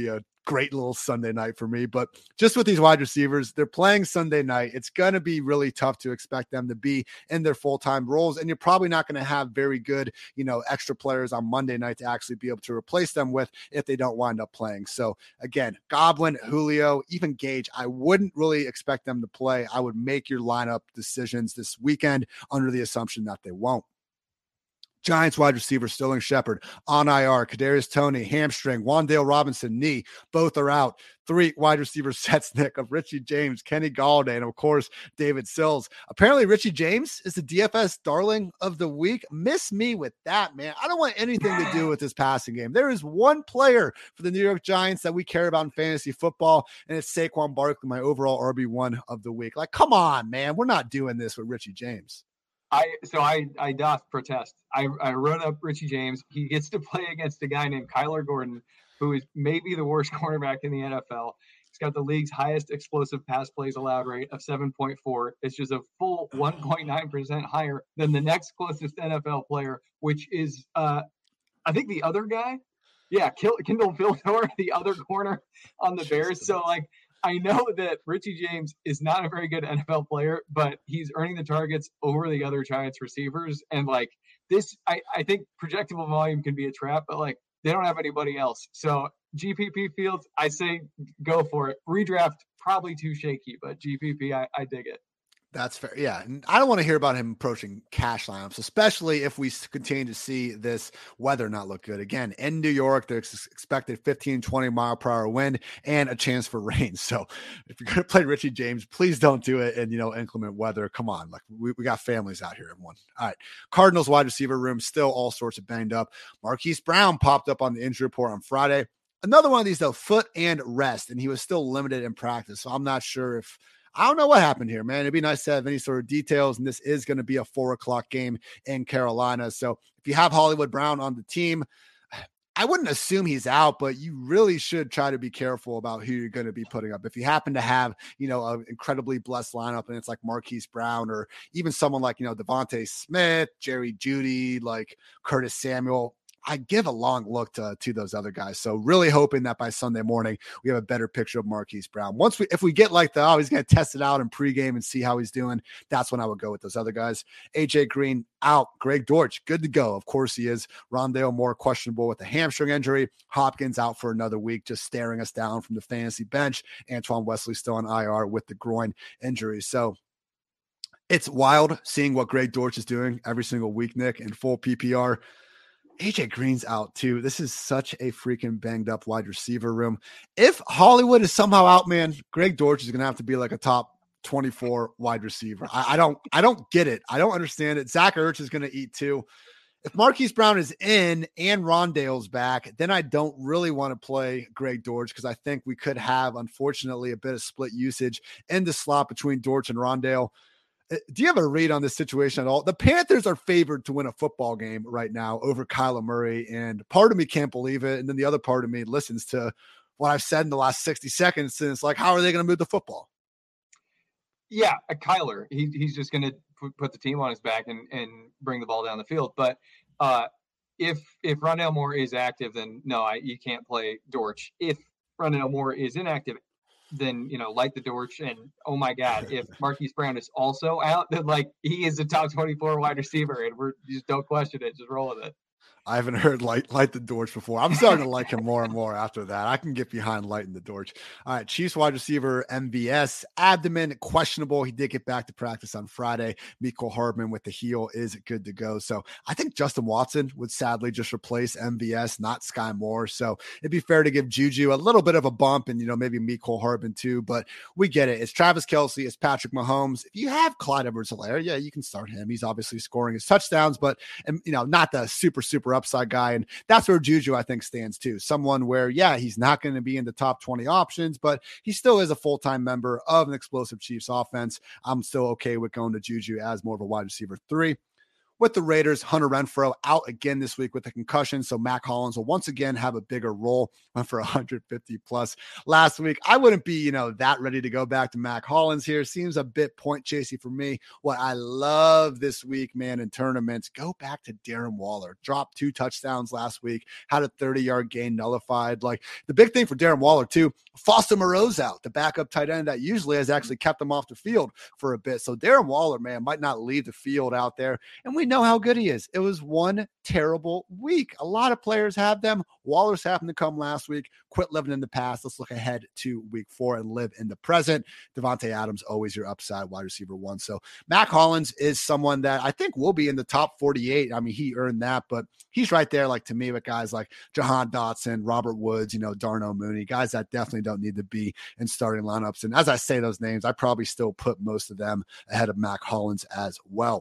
great little Sunday night for me. But just with these wide receivers, they're playing Sunday night. It's going to be really tough to expect them to be in their full-time roles. And you're probably not going to have very good, you know, extra players on Monday night to actually be able to replace them with if they don't wind up playing. So again, Godwin, Julio, even Gage, I wouldn't really expect them to play. I would make your lineup decisions this weekend under the assumption that they won't. Giants wide receiver Sterling Shepard on I R, Kadarius Toney, hamstring, Wan'Dale Robinson, knee, both are out. Three wide receiver sets, Nick, of Richie James, Kenny Galladay, and of course, David Sills. Apparently, Richie James is the D F S darling of the week. Miss me with that, man. I don't want anything to do with this passing game. There is one player for the New York Giants that we care about in fantasy football, and it's Saquon Barkley, my overall R B one of the week. Like, come on, man. We're not doing this with Richie James. I so I I doth protest. I, I wrote up Richie James. He gets to play against a guy named Kyler Gordon, who is maybe the worst cornerback in the N F L. He's got the league's highest explosive pass plays allowed rate of seven point four. It's just a full one point nine percent higher than the next closest N F L player, which is uh I think the other guy. Yeah, Kendall Vildor, the other corner on the Bears. So like I know that Richie James is not a very good N F L player, but he's earning the targets over the other Giants receivers. And like this, I, I think projectable volume can be a trap, but like they don't have anybody else. So G P P Fields, I say go for it. Redraft, probably too shaky, but G P P, I, I dig it. That's fair. Yeah. And I don't want to hear about him approaching cash lineups, especially if we continue to see this weather not look good. Again, in New York, there's expected fifteen, twenty mile per hour wind and a chance for rain. So if you're going to play Richie James, please don't do it in, you know, inclement weather. Come on. Like we, we got families out here, everyone. All right. Cardinals wide receiver room, still all sorts of banged up. Marquise Brown popped up on the injury report on Friday. Another one of these though, foot and rest, and he was still limited in practice. So I'm not sure if, I don't know what happened here, man. It'd be nice to have any sort of details. And this is going to be a four o'clock game in Carolina. So if you have Hollywood Brown on the team, I wouldn't assume he's out, but you really should try to be careful about who you're going to be putting up. If you happen to have, you know, an incredibly blessed lineup and it's like Marquise Brown or even someone like, you know, Devontae Smith, Jerry Jeudy, like Curtis Samuel, I give a long look to, to those other guys. So really hoping that by Sunday morning, we have a better picture of Marquise Brown. Once we, if we get like the, oh, he's going to test it out in pregame and see how he's doing, that's when I would go with those other guys. A J Green out. Greg Dortch, good to go. Of course he is. Rondale Moore questionable with a hamstring injury. Hopkins out for another week, just staring us down from the fantasy bench. Antoine Wesley still on I R with the groin injury. So it's wild seeing what Greg Dortch is doing every single week, Nick, in full P P R. A J Green's out too. This is such a freaking banged up wide receiver room. If Hollywood is somehow out, man, Greg Dortch is going to have to be like a top twenty-four wide receiver. I, I don't, I don't get it. I don't understand it. Zach Ertz is going to eat too. If Marquise Brown is in and Rondale's back, then I don't really want to play Greg Dortch because I think we could have, unfortunately, a bit of split usage in the slot between Dortch and Rondale. Do you have a read on this situation at all? The Panthers are favored to win a football game right now over Kyler Murray, and part of me can't believe it. And then the other part of me listens to what I've said in the last sixty seconds, and it's like, how are they going to move the football? Yeah, uh, Kyler, he, he's just going to put the team on his back and, and bring the ball down the field. But uh, if if Rondale Moore is active, then no, I, you can't play Dortch. If Rondale Moore is inactive, then, you know, light the Dortch. And oh my God, if Marquise Brown is also out, then like he is a top twenty-four wide receiver, and we're just don't question it, just roll with it. I haven't heard light light the Dortch before. I'm starting to like him more and more after that. I can get behind lighting the Dortch. All right, Chiefs wide receiver M V S, abdomen questionable. He did get back to practice on Friday. Mecole Hardman with the heel is good to go. So I think Justin Watson would sadly just replace M V S, not Sky Moore. So it'd be fair to give Juju a little bit of a bump, and you know maybe Mecole Hardman too. But we get it. It's Travis Kelce. It's Patrick Mahomes. If you have Clyde Edwards-Helaire, yeah, you can start him. He's obviously scoring his touchdowns, but and you know not the super super upside guy. And that's where Juju, I think, stands too. Someone where, yeah, he's not going to be in the top twenty options, but he still is a full-time member of an explosive Chiefs offense. I'm still okay with going to Juju as more of a wide receiver three. with the Raiders. Hunter Renfrow out again this week with a concussion, so Mack Hollins will once again have a bigger role. Went for one hundred fifty plus last week. I wouldn't be, you know, that ready to go back to Mack Hollins here. Seems a bit point chasey for me. What I love this week, man, in tournaments, go back to Darren Waller. Dropped two touchdowns last week, had a thirty-yard gain nullified. Like, the big thing for Darren Waller, too, Foster Moreau's out, the backup tight end that usually has actually kept him off the field for a bit. So Darren Waller, man, might not leave the field out there. And we know how good he is. It was one terrible week. A lot of players have them. Waller's happened to come last week. Quit living in the past. Let's look ahead to week four and live in the present. Davante Adams, always your upside wide receiver one. So Mack Hollins is someone that I think will be in the top forty-eight. I mean, he earned that, but he's right there, like, to me, with guys like Jahan Dotson, Robert Woods, you know, Darnell Mooney, guys that definitely don't need to be in starting lineups. And as I say those names, I probably still put most of them ahead of Mack Hollins as well.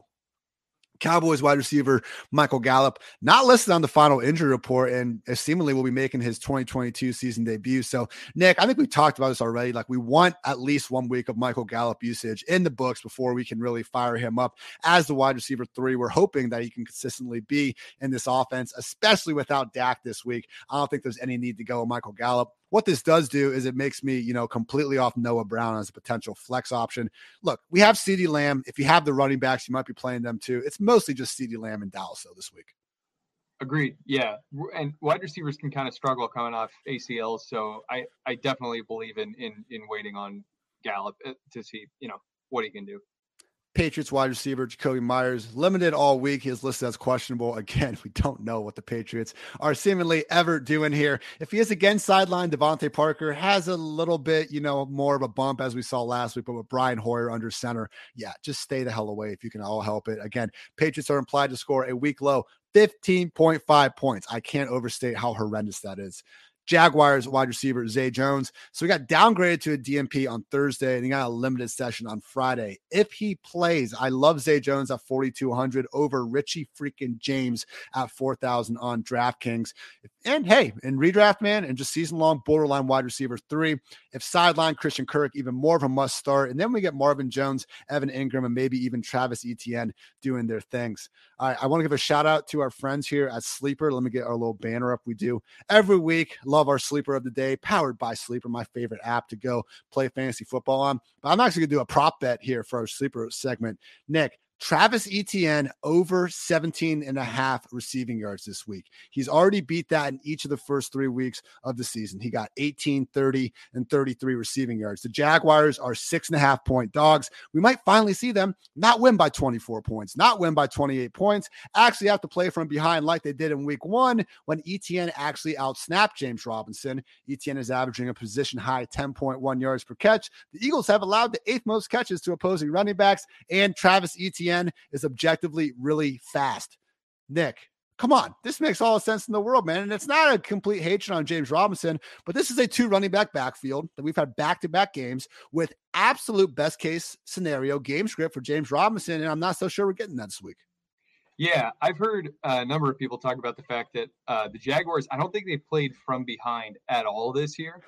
Cowboys wide receiver Michael Gallup, not listed on the final injury report, and seemingly will be making his twenty twenty-two season debut. So, Nick, I think we talked about this already. Like, we want at least one week of Michael Gallup usage in the books before we can really fire him up as the wide receiver three. We're hoping that he can consistently be in this offense, especially without Dak this week. I don't think there's any need to go with Michael Gallup. What this does do is it makes me, you know, completely off Noah Brown as a potential flex option. Look, we have CeeDee Lamb. If you have the running backs, you might be playing them too. It's mostly just CeeDee Lamb and Dallas though this week. Agreed. Yeah. And wide receivers can kind of struggle coming off A C Ls. So I, I definitely believe in, in, in waiting on Gallup to see, you know, what he can do. Patriots wide receiver Jacoby Myers, limited all week. He is listed as questionable. Again, we don't know what the Patriots are seemingly ever doing here. If he is again sidelined, Devontae Parker has a little bit, you know, more of a bump as we saw last week, but with Brian Hoyer under center, yeah, just stay the hell away if you can all help it. Again, Patriots are implied to score a week low fifteen point five points. I can't overstate how horrendous that is. Jaguars wide receiver Zay Jones. So we got downgraded to a D M P on Thursday, and he got a limited session on Friday. If he plays, I love Zay Jones at forty-two hundred over Richie freaking James at four thousand on DraftKings. And hey, in redraft, man, and just season-long borderline wide receiver three. If sideline Christian Kirk, even more of a must start. And then we get Marvin Jones, Evan Ingram, and maybe even Travis Etienne doing their things. All right, I want to give a shout out to our friends here at Sleeper. Let me get our little banner up. We do every week. Love our Sleeper of the day, powered by Sleeper, my favorite app to go play fantasy football on. But I'm actually going to do a prop bet here for our Sleeper segment. Nick, Travis Etienne over seventeen and a half receiving yards this week. He's already beat that in each of the first three weeks of the season. He got eighteen, thirty, and thirty-three receiving yards. The Jaguars are six and a half point dogs. We might finally see them not win by twenty-four points, not win by twenty-eight points, actually have to play from behind like they did in week one when Etienne actually outsnapped James Robinson. Etienne is averaging a position high ten point one yards per catch. The Eagles have allowed the eighth most catches to opposing running backs, and Travis Etienne is objectively really fast. Nick, come on. This makes all the sense in the world, man. And it's not a complete hatred on James Robinson, but this is a two running back backfield that we've had back-to-back games with absolute best case scenario game script for James Robinson. And I'm not so sure we're getting that this week. Yeah, I've heard a number of people talk about the fact that uh, the Jaguars, I don't think they played from behind at all this year.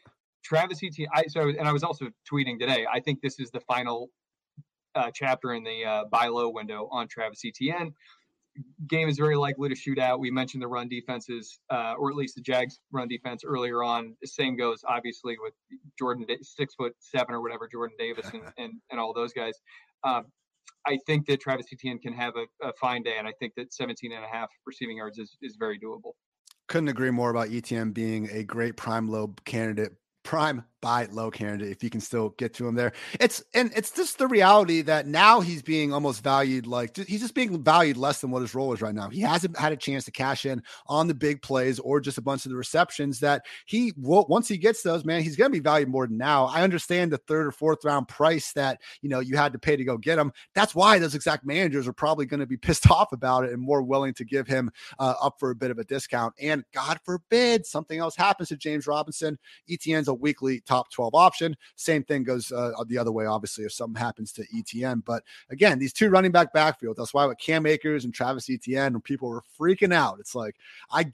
Travis Etienne, I, so, and I was also tweeting today, I think this is the final Uh, chapter in the uh, buy low window on Travis Etienne. Game is very likely to shoot out. We mentioned the run defenses, uh, or at least the Jags run defense earlier on. The same goes obviously with Jordan, six foot seven or whatever, Jordan Davis and, and, and all those guys. Um, I think that Travis Etienne can have a, a fine day, and I think that seventeen and a half receiving yards is, is very doable. Couldn't agree more about Etienne being a great prime low candidate. Prime buy low candidate if you can still get to him there. It's and it's just the reality that now he's being almost valued like he's just being valued less than what his role is right now. He hasn't had a chance to cash in on the big plays or just a bunch of the receptions that he will. Once he gets those, man, he's going to be valued more than now. I understand the third or fourth round price that, you know, you had to pay to go get him. That's why those exact managers are probably going to be pissed off about it and more willing to give him uh, up for a bit of a discount. And God forbid something else happens to James Robinson. Etienne's a weekly top twelve option. Same thing goes uh, the other way, obviously, if something happens to Etienne. But again, these two running back backfield, that's why with Cam Akers and Travis Etienne, when people were freaking out, it's like, I get it.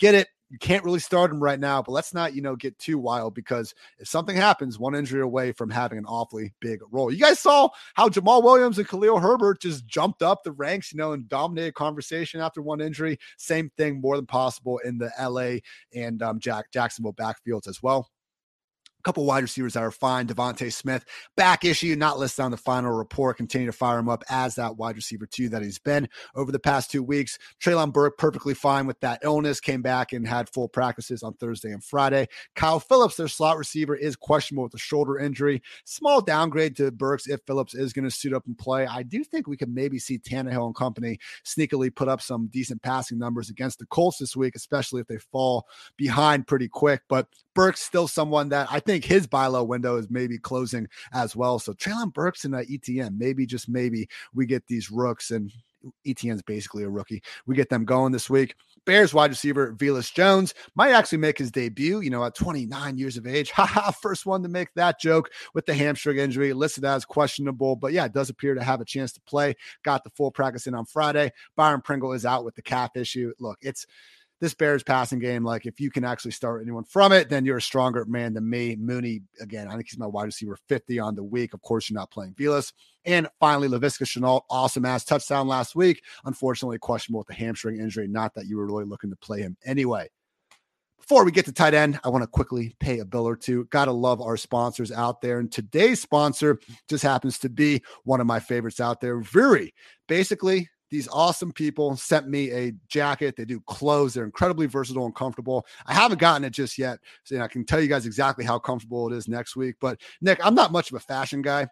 You can't really start him right now, but let's not, you know, get too wild, because if something happens, one injury away from having an awfully big role. You guys saw how Jamal Williams and Khalil Herbert just jumped up the ranks, you know, and dominated conversation after one injury. Same thing, more than possible in the L A and um, Jack Jacksonville backfields as well. Couple wide receivers that are fine. Devontae Smith, back issue, not listed on the final report. Continue to fire him up as that wide receiver two that he's been over the past two weeks. Treylon Burke, perfectly fine with that illness, came back and had full practices on Thursday and Friday. Kyle Phillips, their slot receiver, is questionable with a shoulder injury. Small downgrade to Burks if Phillips is going to suit up and play. I do think we could maybe see Tannehill and company sneakily put up some decent passing numbers against the Colts this week, especially if they fall behind pretty quick. But Burks still someone that I think his buy low window is maybe closing as well. So Treylon Burks and uh, E T N, maybe, just maybe, we get these rooks, and E T N's basically a rookie. We get them going this week. Bears wide receiver Velus Jones might actually make his debut, you know, at twenty-nine years of age. Haha, first one to make that joke with the hamstring injury, listed as questionable, but yeah, it does appear to have a chance to play. Got the full practice in on Friday. Byron Pringle is out with the calf issue. Look, it's this Bears passing game, like, if you can actually start anyone from it, then you're a stronger man than me. Mooney, again, I think he's my wide receiver fifty on the week. Of course, you're not playing Velus. And finally, Laviska Shenault, awesome ass touchdown last week. Unfortunately, questionable with the hamstring injury. Not that you were really looking to play him anyway. Before we get to tight end, I want to quickly pay a bill or two. Gotta love our sponsors out there. And today's sponsor just happens to be one of my favorites out there, Vuri. Basically, these awesome people sent me a jacket. They do clothes. They're incredibly versatile and comfortable. I haven't gotten it just yet, so I can tell you guys exactly how comfortable it is next week. But Nick, I'm not much of a fashion guy.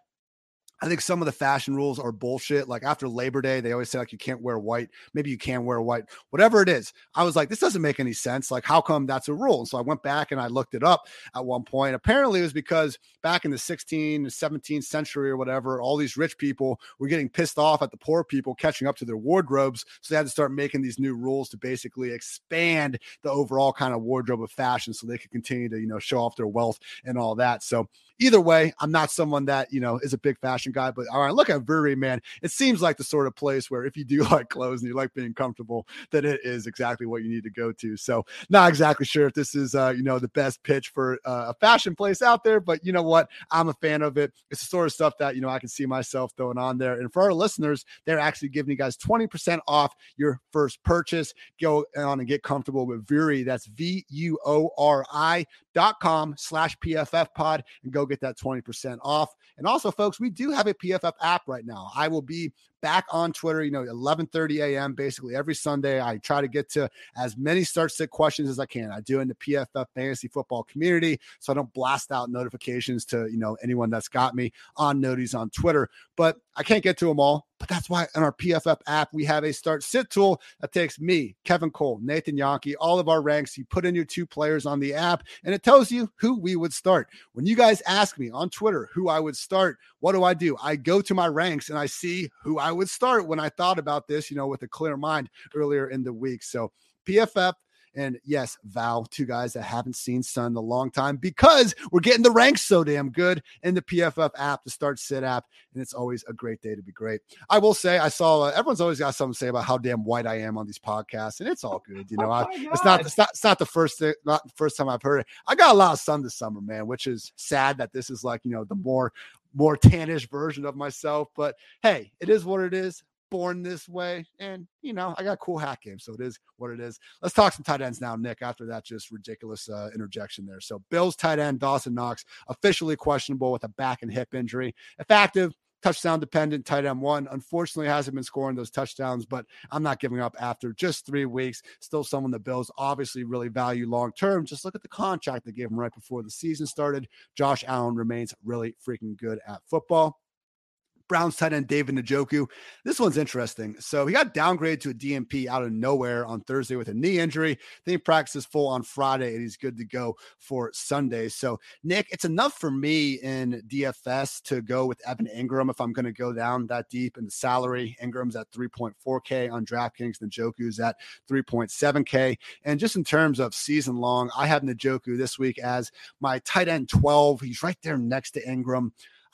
I think some of the fashion rules are bullshit. Like after Labor Day, they always say like you can't wear white. Maybe you can wear white, whatever it is. I was like, this doesn't make any sense. Like, how come that's a rule? And so I went back and I looked it up at one point. Apparently it was because back in the sixteenth, seventeenth century or whatever, all these rich people were getting pissed off at the poor people catching up to their wardrobes. So they had to start making these new rules to basically expand the overall kind of wardrobe of fashion so they could continue to, you know, show off their wealth and all that. So either way, I'm not someone that, you know, is a big fashion guy, but all right, look at Vuri, man. It seems like the sort of place where if you do like clothes and you like being comfortable, that it is exactly what you need to go to. So not exactly sure if this is, uh, you know, the best pitch for uh, a fashion place out there, but you know what? I'm a fan of it. It's the sort of stuff that, you know, I can see myself throwing on there. And for our listeners, they're actually giving you guys twenty percent off your first purchase. Go on and get comfortable with Vuri. That's V U O R I dot com slash P F F pod and go get that twenty percent off. And also, folks, we do have a P F F app right now. I will be back on Twitter, you know, eleven thirty a.m. basically every Sunday. I try to get to as many start sit questions as I can. I do in the P F F fantasy football community, so I don't blast out notifications to, you know, anyone that's got me on noties on Twitter, but I can't get to them all. But that's why in our P F F app, we have a start sit tool that takes me, Kevin Cole, Nathan Yonke, all of our ranks. You put in your two players on the app and it tells you who we would start. When you guys ask me on Twitter who I would start, what do I do? I go to my ranks and I see who I would start when I thought about this, you know, with a clear mind earlier in the week. So P F F. And yes, Val, two guys that haven't seen sun in a long time because we're getting the ranks so damn good in the P F F app, the Start Sit app. And it's always a great day to be great. I will say, I saw uh, everyone's always got something to say about how damn white I am on these podcasts, and it's all good. You know, oh I, it's not, it's not, it's not the first, thing, not the first time I've heard it. I got a lot of sun this summer, man, which is sad that this is like, you know, the more, more tannish version of myself. But hey, it is what it is. Born this way, and you know, I got a cool hack game, so it is what it is. Let's talk some tight ends now, Nick, after that just ridiculous uh, interjection there. So Bills tight end Dawson Knox officially questionable with a back and hip injury. If active, touchdown dependent, tight end one. Unfortunately hasn't been scoring those touchdowns, but I'm not giving up after just three weeks. Still someone the Bills obviously really value long term. Just look at the contract they gave him right before the season started. Josh Allen remains really freaking good at football. Browns tight end David Njoku. This one's interesting. So he got downgraded to a D N P out of nowhere on Thursday with a knee injury. Then he practices full on Friday, and he's good to go for Sunday. So, Nick, it's enough for me in D F S to go with Evan Ingram if I'm going to go down that deep in the salary. Ingram's at three point four K on DraftKings. Njoku's at three point seven K. And just in terms of season long, I have Njoku this week as my tight end twelve. He's right there next to Ingram.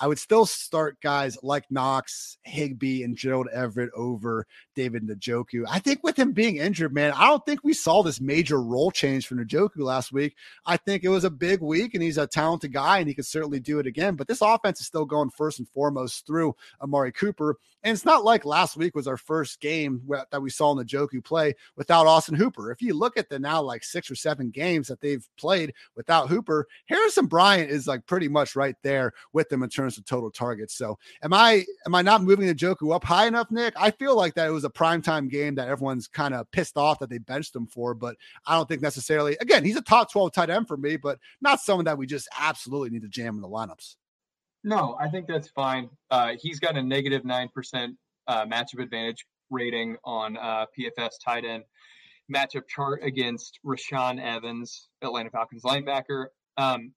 I would still start guys like Knox, Higbee, and Gerald Everett over David Njoku. I think with him being injured, man, I don't think we saw this major role change for Njoku last week. I think it was a big week, and he's a talented guy, and he could certainly do it again. But this offense is still going first and foremost through Amari Cooper. And it's not like last week was our first game that we saw Njoku play without Austin Hooper. If you look at the now like six or seven games that they've played without Hooper, Harrison Bryant is like pretty much right there with them in terms of total targets. So am I am I not moving Njoku up high enough, Nick? I feel like that it was a primetime game that everyone's kind of pissed off that they benched him for, but I don't think necessarily, again, he's a top twelve tight end for me, but not someone that we just absolutely need to jam in the lineups. No, I think that's fine. Uh, he's got a negative nine percent uh, matchup advantage rating on uh, P F F tight end matchup chart against Rashaan Evans, Atlanta Falcons linebacker. Um,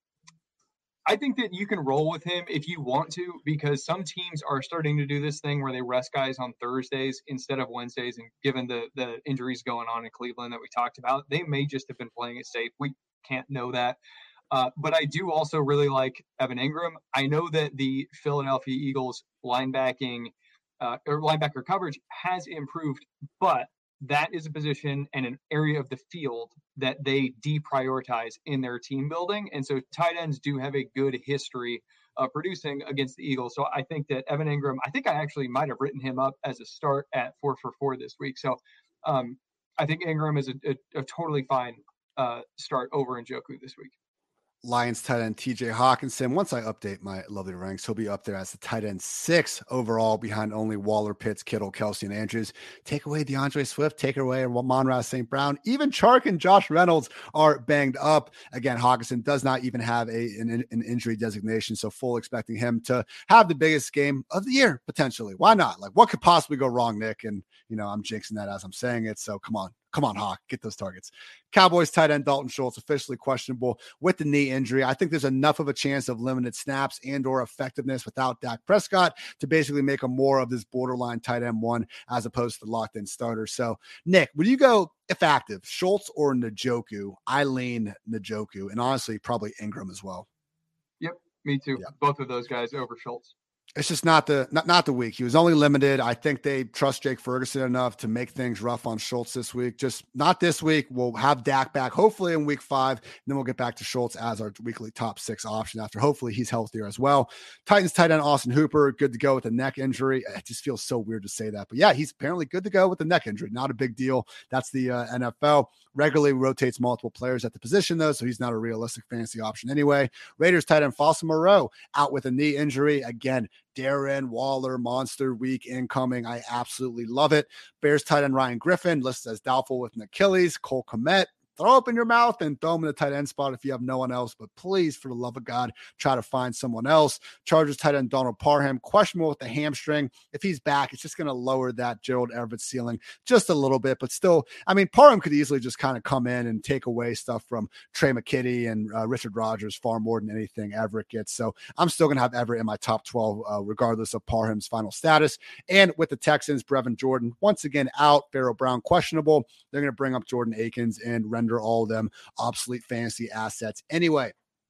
I think that you can roll with him if you want to, because some teams are starting to do this thing where they rest guys on Thursdays instead of Wednesdays. And given the, the injuries going on in Cleveland that we talked about, they may just have been playing it safe. We can't know that. Uh, but I do also really like Evan Engram. I know that the Philadelphia Eagles linebacking uh, or linebacker coverage has improved, but that is a position and an area of the field that they deprioritize in their team building. And so tight ends do have a good history of producing against the Eagles. So I think that Evan Engram, I think I actually might have written him up as a start at four for four this week. So um, I think Engram is a, a, a totally fine uh, start over Njoku this week. Lions tight end T J Hawkinson. Once I update my lovely ranks, he'll be up there as the tight end six overall behind only Waller, Pitts, Kittle, Kelsey, and Andrews. Take away DeAndre Swift, take away Amon-Ra Saint Brown. Even Chark and Josh Reynolds are banged up. Again, Hawkinson does not even have a an, an injury designation, so full expecting him to have the biggest game of the year, potentially. Why not? Like, what could possibly go wrong, Nick? And, you know, I'm jinxing that as I'm saying it, so come on. Come on, Hawk, get those targets. Cowboys tight end Dalton Schultz officially questionable with the knee injury. I think there's enough of a chance of limited snaps and or effectiveness without Dak Prescott to basically make him more of this borderline tight end one as opposed to the locked in starter. So, Nick, would you go, if active, Schultz or Njoku? I lean Njoku, and honestly, probably Engram as well. Yep, me too. Yeah. Both of those guys over Schultz. It's just not the not, not the week. He was only limited. I think they trust Jake Ferguson enough to make things rough on Schultz this week. Just not this week. We'll have Dak back hopefully in week five. And then we'll get back to Schultz as our weekly top six option after hopefully he's healthier as well. Titans tight end Austin Hooper, good to go with a neck injury. It just feels so weird to say that. But yeah, he's apparently good to go with the neck injury. Not a big deal. That's the uh, N F L. Regularly rotates multiple players at the position, though, so he's not a realistic fantasy option anyway. Raiders tight end Foster Moreau out with a knee injury. Again, Darren Waller, monster week incoming. I absolutely love it. Bears tight end Ryan Griffin listed as doubtful with an Achilles. Cole Kmet, throw up in your mouth and throw him in the tight end spot if you have no one else. But please, for the love of God, try to find someone else. Chargers tight end Donald Parham, questionable with the hamstring. If he's back, it's just going to lower that Gerald Everett ceiling just a little bit. But still, I mean, Parham could easily just kind of come in and take away stuff from Trey McKitty and uh, Richard Rodgers far more than anything Everett gets. So I'm still going to have Everett in my top twelve, uh, regardless of Parham's final status. And with the Texans, Brevin Jordan, once again out. Pharaoh Brown, questionable. They're going to bring up Jordan Akins and render all of them obsolete fantasy assets anyway.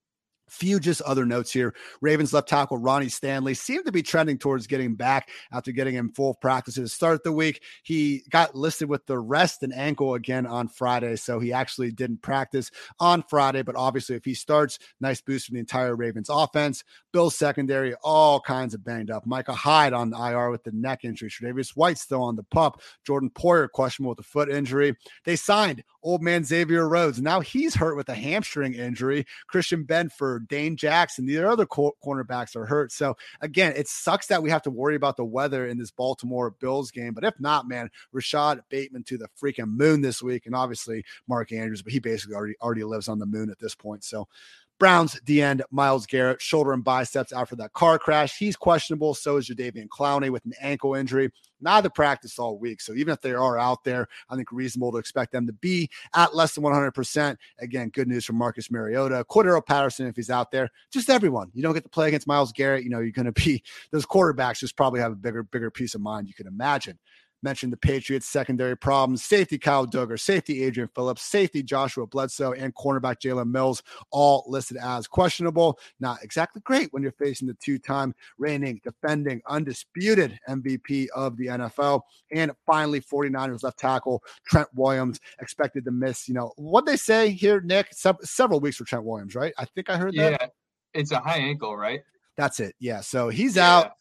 Few just other notes here. Ravens left tackle Ronnie Stanley seemed to be trending towards getting back after getting him full practice to start the week. He got listed with the wrist and ankle again on Friday, so he actually didn't practice on Friday. But obviously, if he starts, nice boost for the entire Ravens offense. Bills secondary, all kinds of banged up. Micah Hyde on the I R with the neck injury. Tre'Davious White still on the pup. Jordan Poyer questionable with a foot injury. They signed old man Xavier Rhodes. Now he's hurt with a hamstring injury. Christian Benford, Dane Jackson, the other co- cornerbacks are hurt. So again, it sucks that we have to worry about the weather in this Baltimore Bills game. But if not, man, Rashad Bateman to the freaking moon this week. And obviously Mark Andrews, but he basically already, already lives on the moon at this point. So Browns, the end, Myles Garrett, shoulder and biceps after that car crash. He's questionable. So is Jadeveon Clowney with an ankle injury. Neither practice all week. So even if they are out there, I think reasonable to expect them to be at less than one hundred percent. Again, good news from Marcus Mariota. Cordero Patterson, if he's out there, just everyone. You don't get to play against Myles Garrett. You know, you're going to be, those quarterbacks just probably have a bigger, bigger peace of mind you can imagine. Mentioned the Patriots secondary problems, safety Kyle Duggar, safety Adrian Phillips, safety Joshua Bledsoe, and cornerback Jalen Mills, all listed as questionable. Not exactly great when you're facing the two-time reigning, defending, undisputed M V P of the N F L. And finally, 49ers left tackle Trent Williams expected to miss, you know, what they say here, Nick, se- several weeks for Trent Williams, right? I think I heard Yeah, that. it's a high ankle, right? That's it. Yeah. So he's Yeah. out.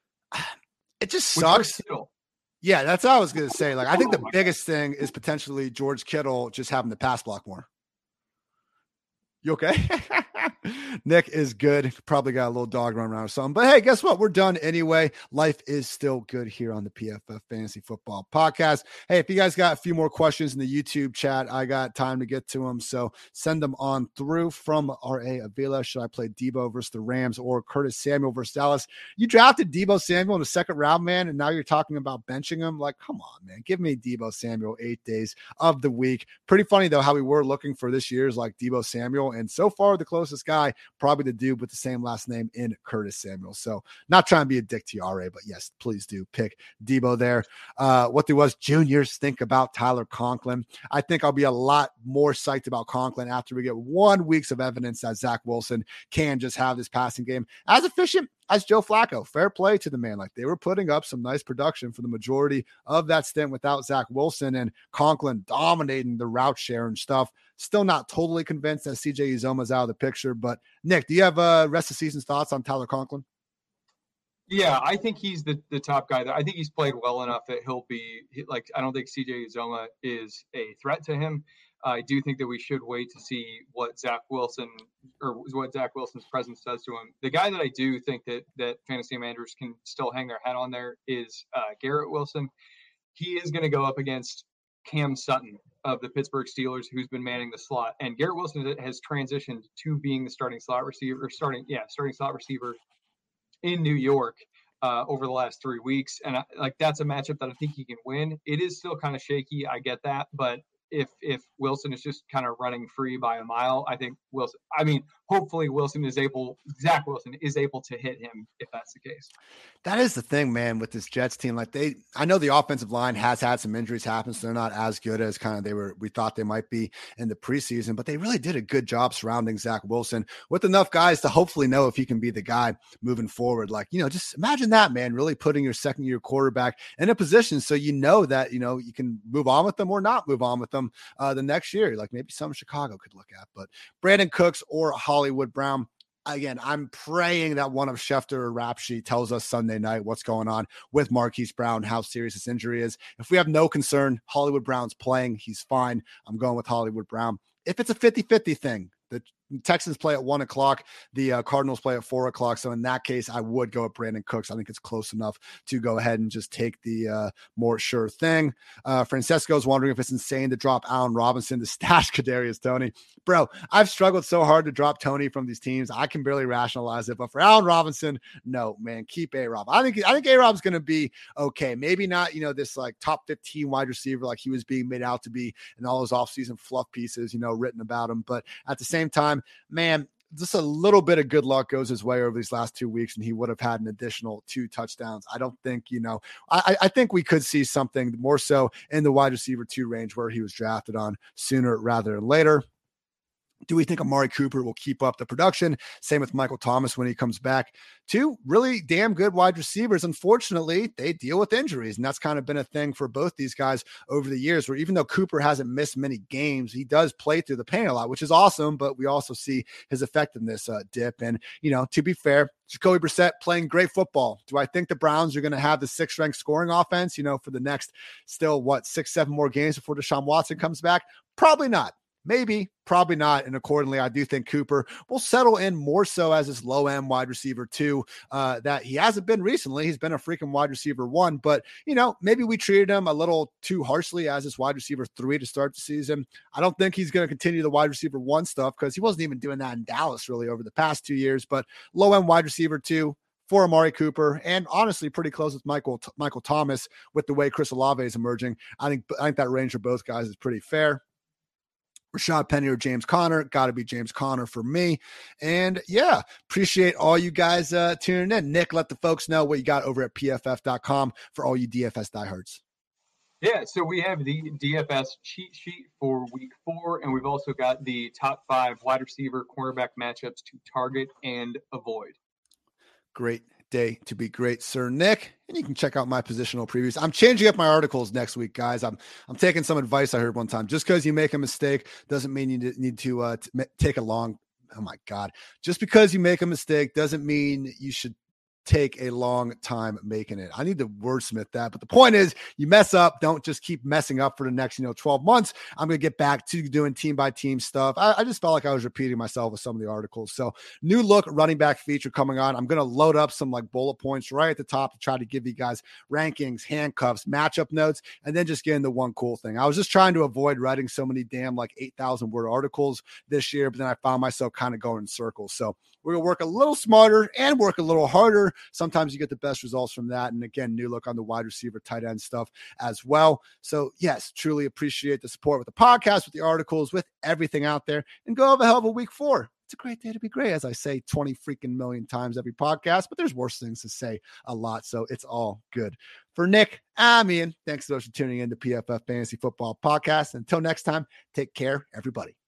It just With George sucks. Kittle. Yeah, that's what I was going to say. Like, I think the biggest thing is potentially George Kittle just having to pass block more. You okay? Nick is good. Probably got a little dog running around or something. But hey, guess what? We're done anyway. Life is still good here on the P F F Fantasy Football Podcast. Hey, if you guys got a few more questions in the YouTube chat, I got time to get to them. So send them on through from R A Avila. Should I play Debo versus the Rams or Curtis Samuel versus Dallas? You drafted Debo Samuel in the second round, man, and now you're talking about benching him. Like, come on, man. Give me Debo Samuel eight days of the week. Pretty funny, though, how we were looking for this year's like Debo Samuel. And so far, the closest guy, probably the dude with the same last name in Curtis Samuel. So not trying to be a dick to you, R A, but yes, please do pick Debo there. Uh, what there was juniors think about Tyler Conklin. I think I'll be a lot more psyched about Conklin after we get one weeks of evidence that Zach Wilson can just have this passing game as efficient as Joe Flacco. Fair play to the man. Like, they were putting up some nice production for the majority of that stint without Zach Wilson, and Conklin dominating the route share and stuff. Still not totally convinced that C J Uzomah's out of the picture, but Nick, do you have uh rest of season's thoughts on Tyler Conklin? Yeah, I think he's the, the top guy. I think he's played well enough that he'll be like, I don't think C J Uzomah is a threat to him. I do think that we should wait to see what Zach Wilson or what Zach Wilson's presence does to him. The guy that I do think that that fantasy managers can still hang their hat on there is uh, Garrett Wilson. He is going to go up against Cam Sutton of the Pittsburgh Steelers, who's been manning the slot, and Garrett Wilson has transitioned to being the starting slot receiver, or starting yeah, starting slot receiver in New York uh, over the last three weeks, and I, like that's a matchup that I think he can win. It is still kind of shaky, I get that, but if if Wilson is just kind of running free by a mile, I think Wilson. I mean, hopefully Wilson is able. Zach Wilson is able to hit him if that's the case. That is the thing, man, with this Jets team. Like they, I know the offensive line has had some injuries happen, so they're not as good as kind of they were. We thought they might be in the preseason, but they really did a good job surrounding Zach Wilson with enough guys to hopefully know if he can be the guy moving forward. Like, you know, just imagine that, man. Really putting your second year quarterback in a position so you know that you know you can move on with them or not move on with them uh, the next year. Like maybe some Chicago could look at, but Brandon Cooks or Hollywood Brown. Again, I'm praying that one of Schefter or Rap Sheet tells us Sunday night what's going on with Marquise Brown, how serious his injury is. If we have no concern, Hollywood Brown's playing. He's fine. I'm going with Hollywood Brown. If it's a fifty-fifty thing, the Texans play at one o'clock. The uh, Cardinals play at four o'clock. So in that case, I would go with Brandon Cooks. I think it's close enough to go ahead and just take the uh, more sure thing. Uh, Francesco's wondering if it's insane to drop Allen Robinson to stash Kadarius Toney. Bro, I've struggled so hard to drop Toney from these teams. I can barely rationalize it. But for Allen Robinson, no, man, keep A-Rob. I think I think A-Rob's going to be okay. Maybe not, you know, this like top fifteen wide receiver like he was being made out to be in all those offseason fluff pieces, you know, written about him. But at the same time, man, just a little bit of good luck goes his way over these last two weeks, and he would have had an additional two touchdowns. I don't think, you know, I, I think we could see something more so in the wide receiver two range where he was drafted on sooner rather than later. Do we think Amari Cooper will keep up the production? Same with Michael Thomas when he comes back. Two really damn good wide receivers. Unfortunately, they deal with injuries, and that's kind of been a thing for both these guys over the years, where even though Cooper hasn't missed many games, he does play through the pain a lot, which is awesome, but we also see his effectiveness uh, dip. And, you know, to be fair, Jacoby Brissett playing great football. Do I think the Browns are going to have the sixth ranked scoring offense, you know, for the next still, what, six, seven more games before Deshaun Watson comes back? Probably not. Maybe, probably not. And accordingly, I do think Cooper will settle in more so as this low-end wide receiver two uh, that he hasn't been recently. He's been a freaking wide receiver one, but, you know, maybe we treated him a little too harshly as this wide receiver three to start the season. I don't think he's going to continue the wide receiver one stuff because he wasn't even doing that in Dallas really over the past two years, but low-end wide receiver two for Amari Cooper, and honestly pretty close with Michael Michael Thomas with the way Chris Olave is emerging. I think, I think that range for both guys is pretty fair. Rashad Penny or James Conner, got to be James Conner for me. And yeah, appreciate all you guys uh, tuning in. Nick, let the folks know what you got over at P F F dot com for all you D F S diehards. Yeah, so we have the D F S cheat sheet for week four, and we've also got the top five wide receiver cornerback matchups to target and avoid. Great day to be great, Sir Nick. And you can check out my positional previews. I'm changing up my articles next week, guys. I'm I'm taking some advice I heard one time. Just because you make a mistake doesn't mean you need to uh, t- take a long. Oh my God! Just because you make a mistake doesn't mean you should take a long time making it. I need to wordsmith that. But the point is, you mess up, don't just keep messing up for the next, you know, twelve months. I'm going to get back to doing team by team stuff. I, I just felt like I was repeating myself with some of the articles. So new look running back feature coming on. I'm going to load up some like bullet points right at the top to try to give you guys rankings, handcuffs, matchup notes, and then just get into one cool thing. I was just trying to avoid writing so many damn like eight thousand word articles this year, but then I found myself kind of going in circles. So we're going to work a little smarter and work a little harder. Sometimes you get the best results from that. And again, new look on the wide receiver, tight end stuff as well. So yes, truly appreciate the support with the podcast, with the articles, with everything out there, and go have a hell of a week four. It's a great day to be great, as I say twenty freaking million times every podcast, but there's worse things to say a lot. So it's all good. For Nick, I'm Ian. Thanks so much for tuning in to P F F Fantasy Football Podcast. Until next time, take care, everybody.